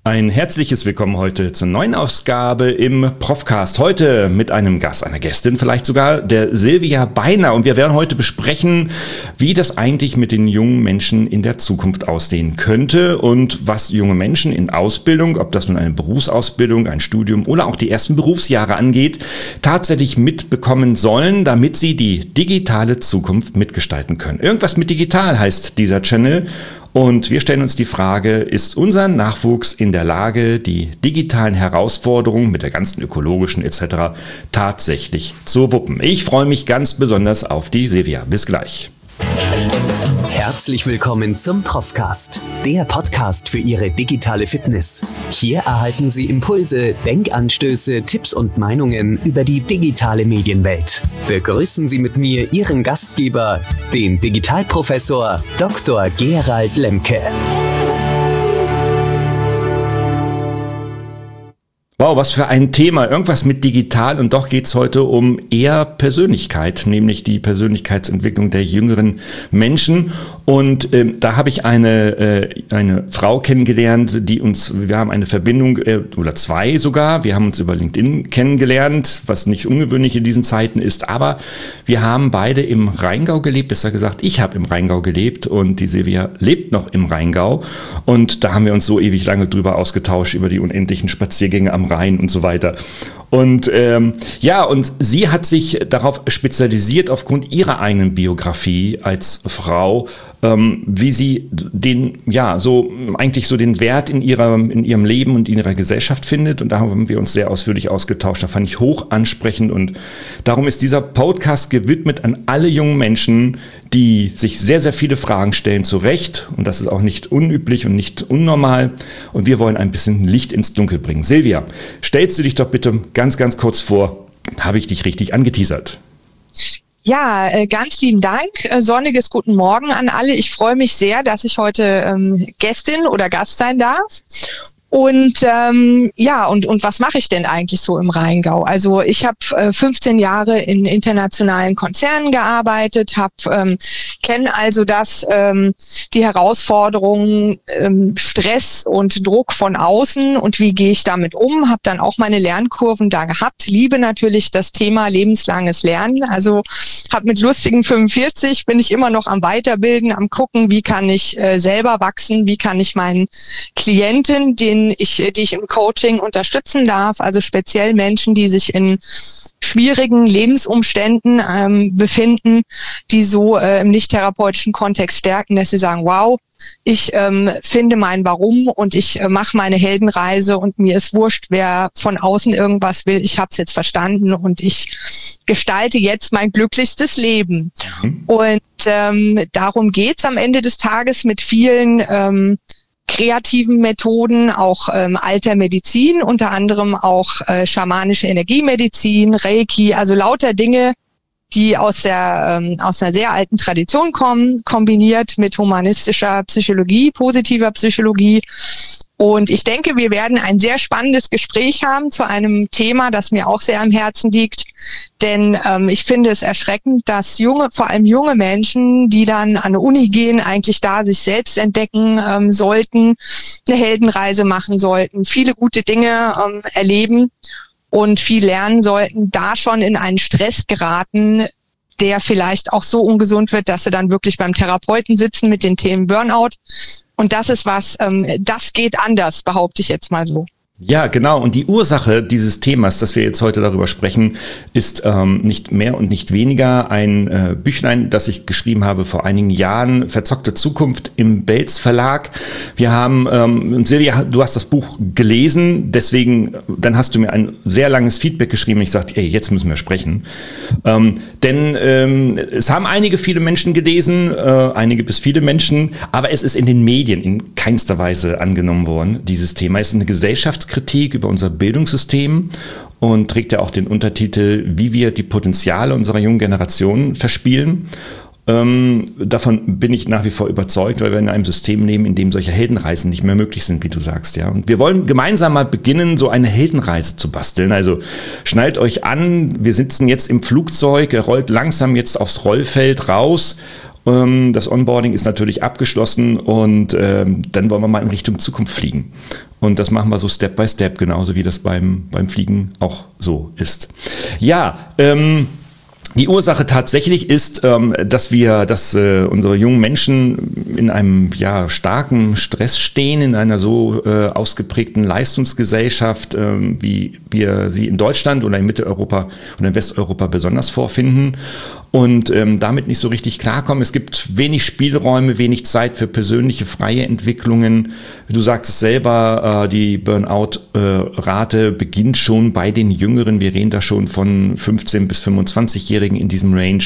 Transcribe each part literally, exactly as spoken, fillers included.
Ein herzliches Willkommen heute zur neuen Ausgabe im Profcast. Heute mit einem Gast, einer Gästin vielleicht sogar, der Silvia Beiner. Und wir werden heute besprechen, wie das eigentlich mit den jungen Menschen in der Zukunft aussehen könnte und was junge Menschen in Ausbildung, ob das nun eine Berufsausbildung, ein Studium oder auch die ersten Berufsjahre angeht, tatsächlich mitbekommen sollen, damit sie die digitale Zukunft mitgestalten können. Irgendwas mit digital heißt dieser Channel. Und wir stellen uns die Frage, ist unser Nachwuchs in der Lage, die digitalen Herausforderungen mit der ganzen ökologischen et cetera tatsächlich zu wuppen? Ich freue mich ganz besonders auf die Silvia. Bis gleich. Herzlich willkommen zum Profcast, der Podcast für Ihre digitale Fitness. Hier erhalten Sie Impulse, Denkanstöße, Tipps und Meinungen über die digitale Medienwelt. Begrüßen Sie mit mir Ihren Gastgeber, den Digitalprofessor Doktor Gerald Lemke. Wow, was für ein Thema. Irgendwas mit digital und doch geht's heute um eher Persönlichkeit, nämlich die Persönlichkeitsentwicklung der jüngeren Menschen. Und ähm, da habe ich eine äh, eine Frau kennengelernt, die uns, wir haben eine Verbindung, äh, oder zwei sogar, wir haben uns über LinkedIn kennengelernt, was nicht ungewöhnlich in diesen Zeiten ist, aber wir haben beide im Rheingau gelebt, besser gesagt, ich habe im Rheingau gelebt und die Silvia lebt noch im Rheingau. Und da haben wir uns so ewig lange drüber ausgetauscht, über die unendlichen Spaziergänge am Rhein und so weiter. Und ähm, ja, und sie hat sich darauf spezialisiert, aufgrund ihrer eigenen Biografie als Frau, ähm, wie sie den, ja, so eigentlich so den Wert in ihrer, in ihrem Leben und in ihrer Gesellschaft findet. Und da haben wir uns sehr ausführlich ausgetauscht. Da fand ich hoch ansprechend. Und darum ist dieser Podcast gewidmet an alle jungen Menschen, die sich sehr, sehr viele Fragen stellen, zu Recht. Und das ist auch nicht unüblich und nicht unnormal. Und wir wollen ein bisschen Licht ins Dunkel bringen. Silvia, stellst du dich doch bitte ganz, ganz kurz vor. Habe ich dich richtig angeteasert? Ja, ganz lieben Dank. Sonniges Guten Morgen an alle. Ich freue mich sehr, dass ich heute ähm, Gästin oder Gast sein darf. Und ähm, ja, und und was mache ich denn eigentlich so im Rheingau? Also ich habe äh, fünfzehn Jahre in internationalen Konzernen gearbeitet, habe ähm, kenne also das ähm, die Herausforderungen, ähm, Stress und Druck von außen und wie gehe ich damit um? Habe dann auch meine Lernkurven da gehabt. Liebe natürlich das Thema lebenslanges Lernen. Also habe mit lustigen fünfundvierzig bin ich immer noch am Weiterbilden, am gucken, wie kann ich äh, selber wachsen, wie kann ich meinen Klienten, den ich, die ich im Coaching unterstützen darf, also speziell Menschen, die sich in schwierigen Lebensumständen ähm, befinden, die so äh, im nicht-therapeutischen Kontext stärken, dass sie sagen, wow, ich ähm, finde mein Warum und ich äh, mache meine Heldenreise und mir ist wurscht, wer von außen irgendwas will. Ich habe es jetzt verstanden und ich gestalte jetzt mein glücklichstes Leben. Mhm. Und ähm, darum geht's am Ende des Tages mit vielen ähm, kreativen Methoden, auch ähm, alter Medizin, unter anderem auch äh, schamanische Energiemedizin, Reiki, also lauter Dinge, die aus der ähm, aus einer sehr alten Tradition kommen, kombiniert mit humanistischer Psychologie, positiver Psychologie. Und ich denke, wir werden ein sehr spannendes Gespräch haben zu einem Thema, das mir auch sehr am Herzen liegt. Denn ähm, ich finde es erschreckend, dass junge, vor allem junge Menschen, die dann an eine Uni gehen, eigentlich da sich selbst entdecken ähm, sollten, eine Heldenreise machen sollten, viele gute Dinge ähm, erleben und viel lernen sollten, da schon in einen Stress geraten, der vielleicht auch so ungesund wird, dass sie dann wirklich beim Therapeuten sitzen mit den Themen Burnout. Und das ist was, ähm, das geht anders, behaupte ich jetzt mal so. Ja, genau. Und die Ursache dieses Themas, dass wir jetzt heute darüber sprechen, ist ähm, nicht mehr und nicht weniger ein äh, Büchlein, das ich geschrieben habe vor einigen Jahren, Verzockte Zukunft im Belz Verlag. Wir haben, ähm, Silvia, du hast das Buch gelesen, deswegen, dann hast du mir ein sehr langes Feedback geschrieben. Ich sagte, ey, jetzt müssen wir sprechen. Ähm, denn ähm, es haben einige, viele Menschen gelesen, äh, einige bis viele Menschen, aber es ist in den Medien in keinster Weise angenommen worden, dieses Thema. Es ist eine Gesellschaftskritik über unser Bildungssystem und trägt ja auch den Untertitel, wie wir die Potenziale unserer jungen Generation verspielen. Ähm, davon bin ich nach wie vor überzeugt, weil wir in einem System leben, in dem solche Heldenreisen nicht mehr möglich sind, wie du sagst, ja. Und wir wollen gemeinsam mal beginnen, so eine Heldenreise zu basteln. Also schnallt euch an, wir sitzen jetzt im Flugzeug, er rollt langsam jetzt aufs Rollfeld raus. Das Onboarding ist natürlich abgeschlossen und ähm, dann wollen wir mal in Richtung Zukunft fliegen. Und das machen wir so Step by Step, genauso wie das beim, beim Fliegen auch so ist. Ja, ähm, die Ursache tatsächlich ist, ähm, dass wir, dass äh, unsere jungen Menschen in einem ja starken Stress stehen, in einer so äh, ausgeprägten Leistungsgesellschaft, äh, wie wir sie in Deutschland oder in Mitteleuropa oder in Westeuropa besonders vorfinden. Und ähm, damit nicht so richtig klarkommen. Es gibt wenig Spielräume, wenig Zeit für persönliche freie Entwicklungen. Du sagst es selber, äh, die Burnout-Rate äh, beginnt schon bei den Jüngeren. Wir reden da schon von fünfzehn- bis fünfundzwanzigjährigen in diesem Range.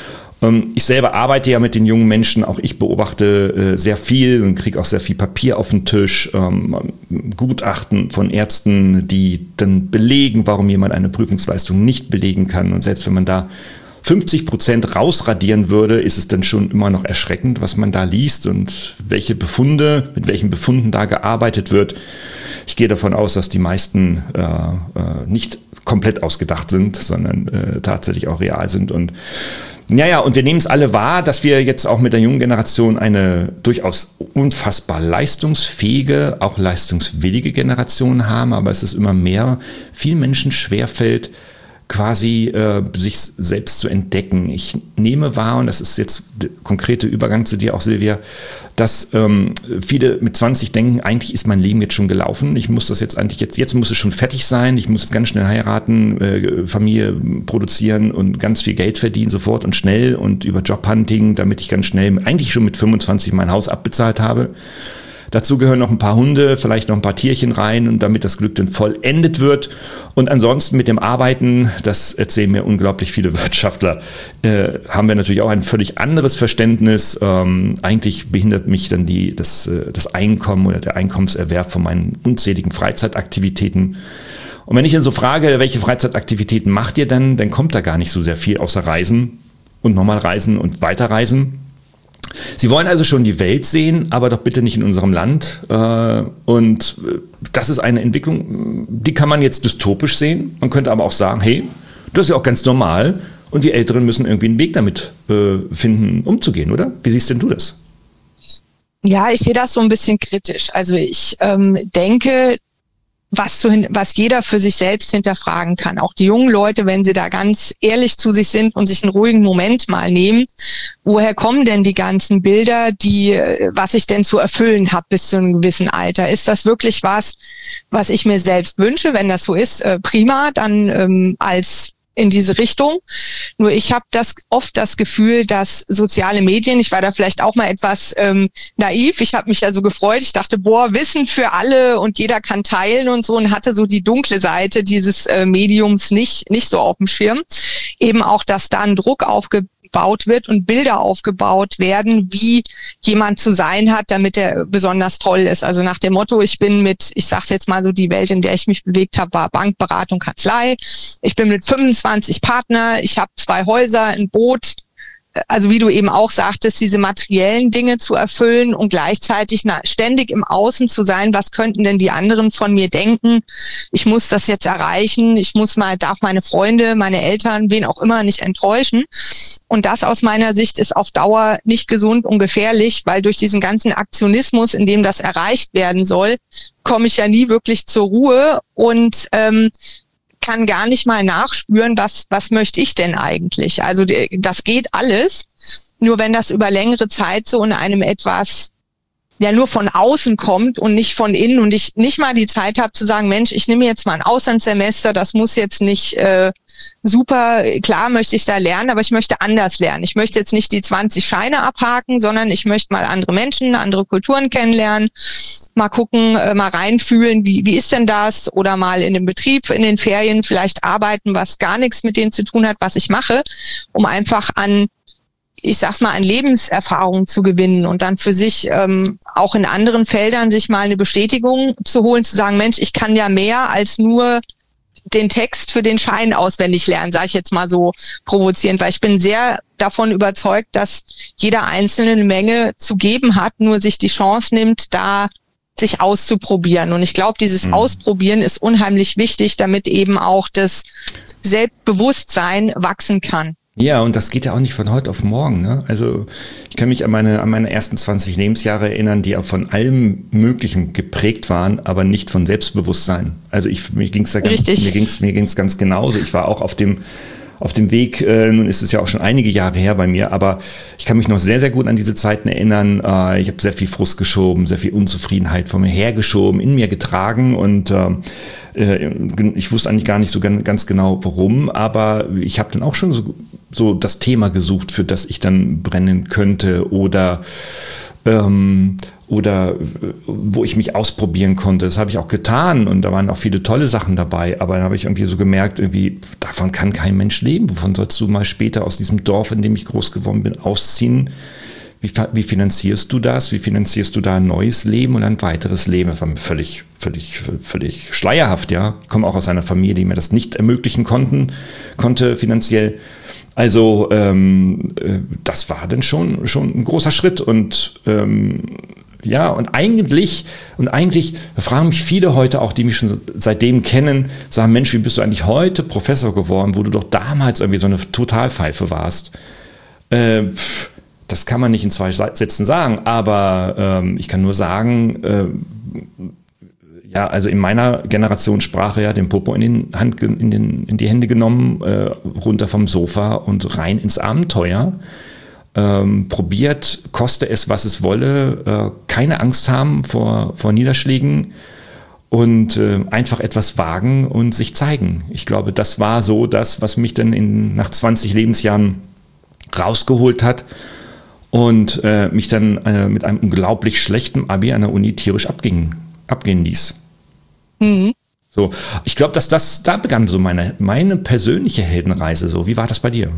Ähm, ich selber arbeite ja mit den jungen Menschen. Auch ich beobachte äh, sehr viel und kriege auch sehr viel Papier auf den Tisch. Ähm, Gutachten von Ärzten, die dann belegen, warum jemand eine Prüfungsleistung nicht belegen kann. Und selbst wenn man da fünfzig Prozent rausradieren würde, ist es dann schon immer noch erschreckend, was man da liest und welche Befunde, mit welchen Befunden da gearbeitet wird. Ich gehe davon aus, dass die meisten äh, äh, nicht komplett ausgedacht sind, sondern äh, tatsächlich auch real sind. Und naja, und wir nehmen es alle wahr, dass wir jetzt auch mit der jungen Generation eine durchaus unfassbar leistungsfähige, auch leistungswillige Generation haben, aber es ist immer mehr, vielen Menschen schwerfällt, quasi äh, sich selbst zu entdecken. Ich nehme wahr, und das ist jetzt der konkrete Übergang zu dir auch, Silvia, dass ähm, viele mit zwanzig denken, eigentlich ist mein Leben jetzt schon gelaufen, ich muss das jetzt eigentlich, jetzt, jetzt muss es schon fertig sein, ich muss jetzt ganz schnell heiraten, äh, Familie produzieren und ganz viel Geld verdienen sofort und schnell und über Jobhunting, damit ich ganz schnell, eigentlich schon mit fünfundzwanzig mein Haus abbezahlt habe. Dazu gehören noch ein paar Hunde, vielleicht noch ein paar Tierchen rein, und damit das Glück dann vollendet wird. Und ansonsten mit dem Arbeiten, das erzählen mir unglaublich viele Wirtschaftler, äh, haben wir natürlich auch ein völlig anderes Verständnis. Ähm, eigentlich behindert mich dann die, das, äh, das Einkommen oder der Einkommenserwerb von meinen unzähligen Freizeitaktivitäten. Und wenn ich dann so frage, welche Freizeitaktivitäten macht ihr denn, dann kommt da gar nicht so sehr viel außer Reisen und nochmal Reisen und weiterreisen. Sie wollen also schon die Welt sehen, aber doch bitte nicht in unserem Land. Und das ist eine Entwicklung, die kann man jetzt dystopisch sehen. Man könnte aber auch sagen, hey, das ist ja auch ganz normal. Und wir Älteren müssen irgendwie einen Weg damit finden, umzugehen, oder? Wie siehst denn du das? Ja, ich sehe das so ein bisschen kritisch. Also ich ähm, denke, was, zu, was jeder für sich selbst hinterfragen kann. Auch die jungen Leute, wenn sie da ganz ehrlich zu sich sind und sich einen ruhigen Moment mal nehmen. Woher kommen denn die ganzen Bilder, die, was ich denn zu erfüllen habe bis zu einem gewissen Alter? Ist das wirklich was, was ich mir selbst wünsche? Wenn das so ist, äh, prima, dann ähm, als in diese Richtung. Nur ich habe das oft das Gefühl, dass soziale Medien, ich war da vielleicht auch mal etwas ähm, naiv, ich habe mich also gefreut, ich dachte, boah, Wissen für alle und jeder kann teilen und so, und hatte so die dunkle Seite dieses äh, Mediums nicht nicht so auf dem Schirm. Eben auch, dass da ein Druck aufgebaut wird und Bilder aufgebaut werden, wie jemand zu sein hat, damit er besonders toll ist. Also nach dem Motto, ich bin mit, ich sag's jetzt mal so, die Welt, in der ich mich bewegt habe, war Bankberatung, Kanzlei. Ich bin mit fünfundzwanzig Partner, ich habe zwei Häuser, ein Boot. Also wie du eben auch sagtest, diese materiellen Dinge zu erfüllen und gleichzeitig na, ständig im Außen zu sein, was könnten denn die anderen von mir denken? Ich muss das jetzt erreichen, ich muss mal, darf meine Freunde, meine Eltern, wen auch immer nicht enttäuschen. Und das aus meiner Sicht ist auf Dauer nicht gesund und gefährlich, weil durch diesen ganzen Aktionismus, in dem das erreicht werden soll, komme ich ja nie wirklich zur Ruhe und ähm, kann gar nicht mal nachspüren, was was möchte ich denn eigentlich? Also das geht alles, nur wenn das über längere Zeit so in einem etwas, ja nur von außen kommt und nicht von innen, und ich nicht mal die Zeit habe zu sagen, Mensch, ich nehme jetzt mal ein Auslandssemester, das muss jetzt nicht äh, super, klar möchte ich da lernen, aber ich möchte anders lernen. Ich möchte jetzt nicht die zwanzig Scheine abhaken, sondern ich möchte mal andere Menschen, andere Kulturen kennenlernen, mal gucken, äh, mal reinfühlen, wie wie ist denn das, oder mal in dem Betrieb, in den Ferien vielleicht arbeiten, was gar nichts mit dem zu tun hat, was ich mache, um einfach an, ich sag's mal, an Lebenserfahrung zu gewinnen und dann für sich ähm, auch in anderen Feldern sich mal eine Bestätigung zu holen, zu sagen, Mensch, ich kann ja mehr als nur den Text für den Schein auswendig lernen, sage ich jetzt mal so provozierend, weil ich bin sehr davon überzeugt, dass jeder Einzelne eine Menge zu geben hat, nur sich die Chance nimmt, da sich auszuprobieren. Und ich glaube, dieses mhm. Ausprobieren ist unheimlich wichtig, damit eben auch das Selbstbewusstsein wachsen kann. Ja, und das geht ja auch nicht von heute auf morgen. Ne? Also ich kann mich an meine, an meine ersten zwanzig Lebensjahre erinnern, die auch von allem Möglichen geprägt waren, aber nicht von Selbstbewusstsein. Also ich, mir ging es da ganz, mir ging's, mir ging's ganz genauso. Ich war auch auf dem auf dem Weg, äh, nun ist es ja auch schon einige Jahre her bei mir, aber ich kann mich noch sehr, sehr gut an diese Zeiten erinnern. Äh, ich habe sehr viel Frust geschoben, sehr viel Unzufriedenheit von mir hergeschoben, in mir getragen und äh, ich wusste eigentlich gar nicht so ganz genau warum, aber ich habe dann auch schon so, so das Thema gesucht, für das ich dann brennen könnte oder ähm, oder wo ich mich ausprobieren konnte. Das habe ich auch getan und da waren auch viele tolle Sachen dabei, aber dann habe ich irgendwie so gemerkt, irgendwie davon kann kein Mensch leben. Wovon sollst du mal später aus diesem Dorf, in dem ich groß geworden bin, ausziehen? Wie, wie finanzierst du das? Wie finanzierst du da ein neues Leben und ein weiteres Leben? Das war mir völlig, völlig, völlig schleierhaft, ja. Ich komme auch aus einer Familie, die mir das nicht ermöglichen konnten, konnte finanziell. Also ähm, das war dann schon, schon ein großer Schritt und ähm, ja, und eigentlich, und eigentlich fragen mich viele heute auch, die mich schon seitdem kennen, sagen, Mensch, wie bist du eigentlich heute Professor geworden, wo du doch damals irgendwie so eine Totalpfeife warst? Äh, das kann man nicht in zwei Sätzen sagen, aber ähm, ich kann nur sagen, äh, ja, also in meiner Generationssprache ja den Popo in, den Hand, in, den, in die Hände genommen, äh, runter vom Sofa und rein ins Abenteuer. Ähm, probiert, koste es, was es wolle, äh, keine Angst haben vor, vor Niederschlägen und äh, einfach etwas wagen und sich zeigen. Ich glaube, das war so das, was mich dann in, nach zwanzig Lebensjahren rausgeholt hat und äh, mich dann äh, mit einem unglaublich schlechten Abi an der Uni tierisch abging, abgehen ließ. Mhm. So, ich glaube, dass das, da begann so meine, meine persönliche Heldenreise. So, wie war das bei dir?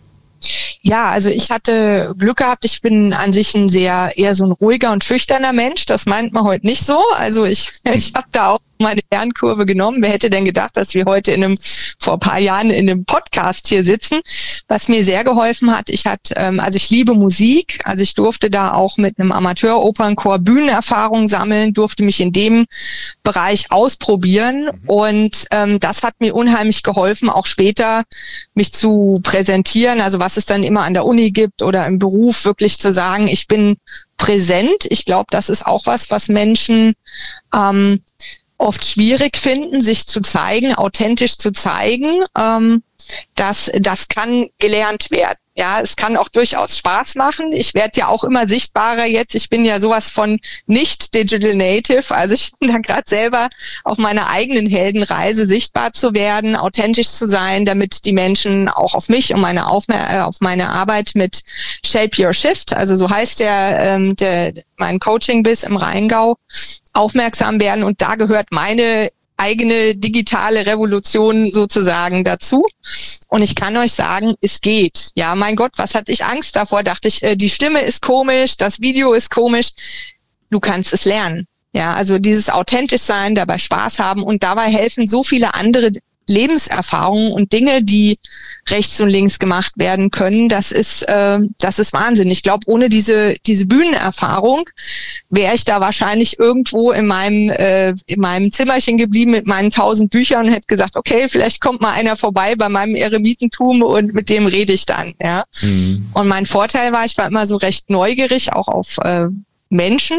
Ja, also ich hatte Glück gehabt, ich bin an sich ein sehr, eher so ein ruhiger und schüchterner Mensch, das meint man heute nicht so, also ich, ich habe da auch meine Lernkurve genommen, wer hätte denn gedacht, dass wir heute in einem, vor ein paar Jahren in einem Podcast hier sitzen, was mir sehr geholfen hat, ich hatte, ähm, also ich liebe Musik, also ich durfte da auch mit einem Amateur-Opernchor Bühnenerfahrung sammeln, durfte mich in dem Bereich ausprobieren und ähm, das hat mir unheimlich geholfen, auch später mich zu präsentieren, also was es dann immer an der Uni gibt oder im Beruf, wirklich zu sagen, ich bin präsent. Ich glaube, das ist auch was, was Menschen ähm, oft schwierig finden, sich zu zeigen, authentisch zu zeigen. Ähm, das, das kann gelernt werden. Ja, es kann auch durchaus Spaß machen. Ich werde ja auch immer sichtbarer jetzt. Ich bin ja sowas von nicht Digital Native. Also ich bin da gerade selber auf meiner eigenen Heldenreise, sichtbar zu werden, authentisch zu sein, damit die Menschen auch auf mich und meine Aufmer- auf meine Arbeit mit Shape Your Shift, also so heißt der, ähm, der mein Coaching-Biss im Rheingau, aufmerksam werden. Und da gehört meine eigene digitale Revolution sozusagen dazu. Und ich kann euch sagen, es geht. Ja, mein Gott, was hatte ich Angst davor? Dachte ich, äh, die Stimme ist komisch, das Video ist komisch. Du kannst es lernen. Ja, also dieses authentisch sein, dabei Spaß haben und dabei helfen so viele andere Lebenserfahrungen und Dinge, die rechts und links gemacht werden können, das ist äh, das ist Wahnsinn. Ich glaube, ohne diese diese Bühnenerfahrung wäre ich da wahrscheinlich irgendwo in meinem äh, in meinem Zimmerchen geblieben mit meinen tausend Büchern und hätte gesagt, okay, vielleicht kommt mal einer vorbei bei meinem Eremitentum und mit dem rede ich dann. Ja. Mhm. Und mein Vorteil war, ich war immer so recht neugierig, auch auf äh, Menschen.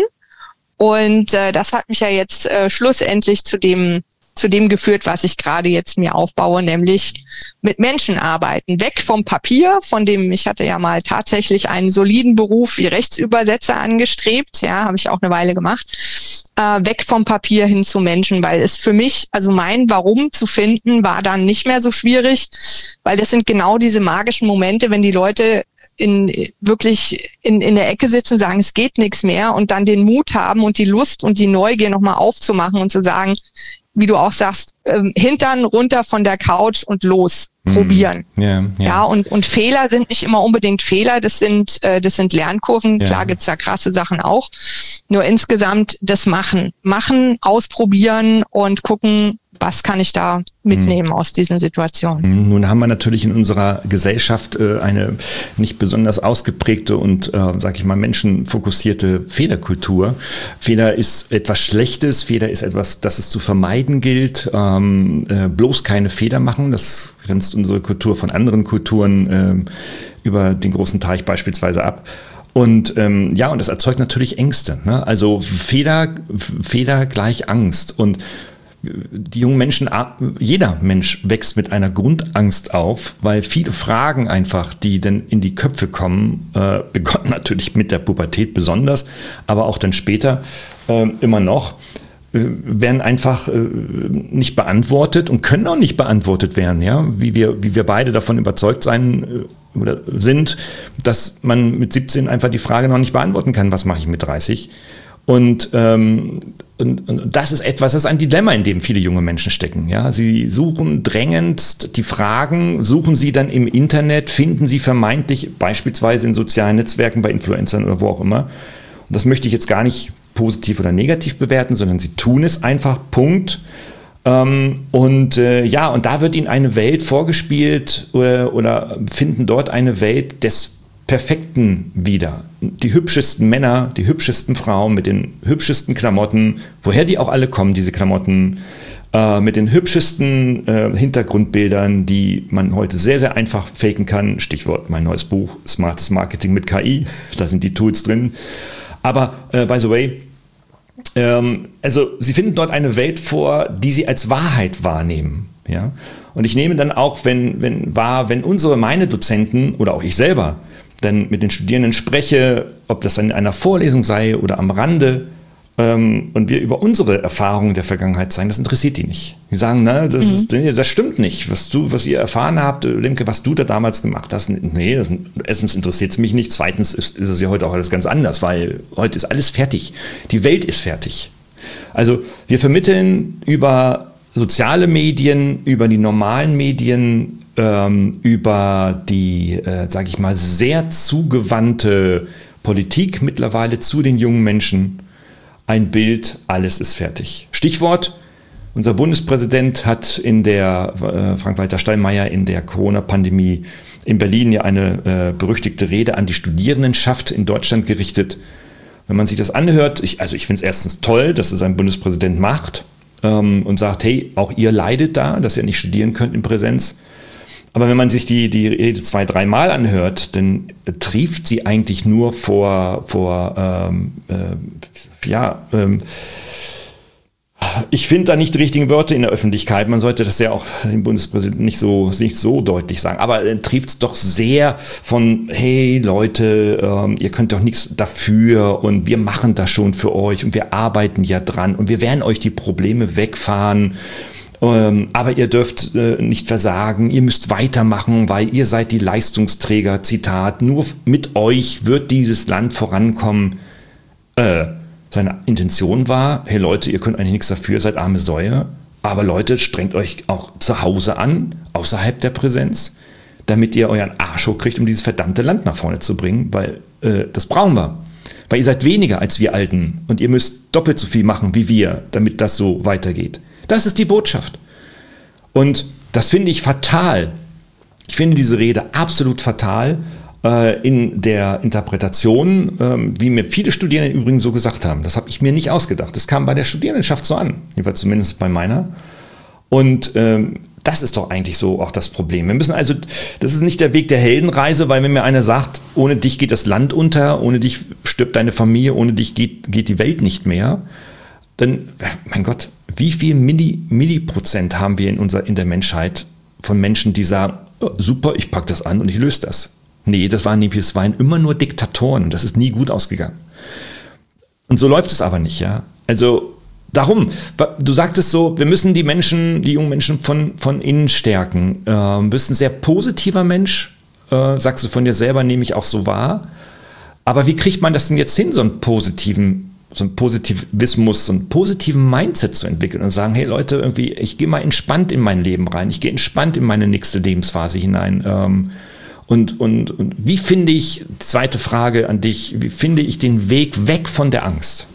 Und äh, das hat mich ja jetzt äh, schlussendlich zu dem zu dem geführt, was ich gerade jetzt mir aufbaue, nämlich mit Menschen arbeiten. Weg vom Papier, von dem, ich hatte ja mal tatsächlich einen soliden Beruf wie Rechtsübersetzer angestrebt, ja, habe ich auch eine Weile gemacht, äh, weg vom Papier hin zu Menschen, weil es für mich, also mein Warum zu finden, war dann nicht mehr so schwierig, weil das sind genau diese magischen Momente, wenn die Leute in wirklich in, in der Ecke sitzen und sagen, es geht nichts mehr und dann den Mut haben und die Lust und die Neugier nochmal aufzumachen und zu sagen, wie du auch sagst, ähm, Hintern runter von der Couch und los, mm. probieren. Yeah, yeah. Ja, und, und Fehler sind nicht immer unbedingt Fehler, das sind, äh, das sind Lernkurven, yeah. Klar gibt's da krasse Sachen auch. Nur insgesamt das Machen. Machen, ausprobieren und gucken, was kann ich da mitnehmen aus diesen Situationen. Nun haben wir natürlich in unserer Gesellschaft äh, eine nicht besonders ausgeprägte und, äh, sag ich mal, menschenfokussierte Fehlerkultur. Fehler ist etwas Schlechtes, Fehler ist etwas, das es zu vermeiden gilt. Ähm, äh, bloß keine Fehler machen, das grenzt unsere Kultur von anderen Kulturen ähm, über den großen Teich beispielsweise ab. Und ähm, ja, und das erzeugt natürlich Ängste. Ne? Also Fehler, Fehler gleich Angst. Und die jungen Menschen, jeder Mensch wächst mit einer Grundangst auf, weil viele Fragen einfach, die dann in die Köpfe kommen, äh, begonnen natürlich mit der Pubertät besonders, aber auch dann später äh, immer noch, äh, werden einfach äh, nicht beantwortet und können auch nicht beantwortet werden, ja, wie wir, wie wir beide davon überzeugt sein äh, oder sind, dass man mit siebzehn einfach die Frage noch nicht beantworten kann, was mache ich mit dreißig? Und, ähm, und, und das ist etwas, das ist ein Dilemma, in dem viele junge Menschen stecken. Ja? Sie suchen drängend die Fragen, suchen sie dann im Internet, finden sie vermeintlich beispielsweise in sozialen Netzwerken, bei Influencern oder wo auch immer. Und das möchte ich jetzt gar nicht positiv oder negativ bewerten, sondern sie tun es einfach, Punkt. Ähm, und äh, ja, und da wird ihnen eine Welt vorgespielt oder, oder finden dort eine Welt des Perfekten wieder. Die hübschesten Männer, die hübschesten Frauen mit den hübschesten Klamotten, woher die auch alle kommen, diese Klamotten, äh, mit den hübschesten äh, Hintergrundbildern, die man heute sehr, sehr einfach faken kann. Stichwort mein neues Buch, Smartes Marketing mit K I, da sind die Tools drin. Aber, äh, by the way, ähm, also sie finden dort eine Welt vor, die sie als Wahrheit wahrnehmen. Ja? Und ich nehme dann auch, wenn, wenn wahr, wenn unsere, meine Dozenten oder auch ich selber dann mit den Studierenden spreche, ob das in einer Vorlesung sei oder am Rande, ähm, und wir über unsere Erfahrungen der Vergangenheit sagen, das interessiert die nicht. Die sagen, na, das, mhm. ist, das stimmt nicht, was du, was ihr erfahren habt, Lemke, was du da damals gemacht hast. Nee, das, erstens interessiert es mich nicht, zweitens ist, ist es ja heute auch alles ganz anders, weil heute ist alles fertig. Die Welt ist fertig. Also wir vermitteln über soziale Medien, über die normalen Medien, ähm, über die, äh, sage ich mal, sehr zugewandte Politik mittlerweile zu den jungen Menschen ein Bild, alles ist fertig. Stichwort, unser Bundespräsident hat in der, äh, Frank-Walter Steinmeier, in der Corona-Pandemie in Berlin ja eine äh, berüchtigte Rede an die Studierendenschaft in Deutschland gerichtet. Wenn man sich das anhört, ich, also ich finde es erstens toll, dass es ein Bundespräsident macht, und sagt, hey, auch ihr leidet da, dass ihr nicht studieren könnt in Präsenz. Aber wenn man sich die, die Rede zwei, dreimal anhört, dann trieft sie eigentlich nur vor, vor ähm, äh, ja, ähm, ich finde da nicht die richtigen Wörter in der Öffentlichkeit. Man sollte das ja auch dem Bundespräsidenten nicht so, nicht so deutlich sagen. Aber er trieft es doch sehr von, hey Leute, ähm, ihr könnt doch nichts dafür und wir machen das schon für euch und wir arbeiten ja dran und wir werden euch die Probleme wegfahren. Ähm, aber ihr dürft äh, nicht versagen, ihr müsst weitermachen, weil ihr seid die Leistungsträger. Zitat, nur mit euch wird dieses Land vorankommen. Äh, Seine Intention war, hey Leute, ihr könnt eigentlich nichts dafür, seid arme Säue, aber Leute, strengt euch auch zu Hause an, außerhalb der Präsenz, damit ihr euren Arsch hochkriegt, um dieses verdammte Land nach vorne zu bringen, weil äh, das brauchen wir. Weil ihr seid weniger als wir Alten und ihr müsst doppelt so viel machen wie wir, damit das so weitergeht. Das ist die Botschaft. Und das finde ich fatal. Ich finde diese Rede absolut fatal, in der Interpretation, wie mir viele Studierende übrigens so gesagt haben. Das habe ich mir nicht ausgedacht. Das kam bei der Studierendenschaft so an, jedenfalls zumindest bei meiner. Und ähm, das ist doch eigentlich so auch das Problem. Wir müssen also, das ist nicht der Weg der Heldenreise, weil wenn mir einer sagt, ohne dich geht das Land unter, ohne dich stirbt deine Familie, ohne dich geht, geht die Welt nicht mehr, dann, mein Gott, wie viel Milli, Milliprozent haben wir in, unserer, in der Menschheit von Menschen, die sagen, oh, super, ich packe das an und ich löse das. Nee, das waren nämlich, es waren immer nur Diktatoren und das ist nie gut ausgegangen. Und so läuft es aber nicht, ja. Also darum, du sagtest so, wir müssen die Menschen, die jungen Menschen von, von innen stärken. Äh, du bist ein sehr positiver Mensch, äh, sagst du von dir selber, nehme ich auch so wahr. Aber wie kriegt man das denn jetzt hin, so einen positiven, so einen Positivismus, so einen positiven Mindset zu entwickeln und sagen, hey Leute, irgendwie, ich gehe mal entspannt in mein Leben rein, ich gehe entspannt in meine nächste Lebensphase hinein. Ähm, Und, und, und wie finde ich, zweite Frage an dich, wie finde ich den Weg weg von der Angst?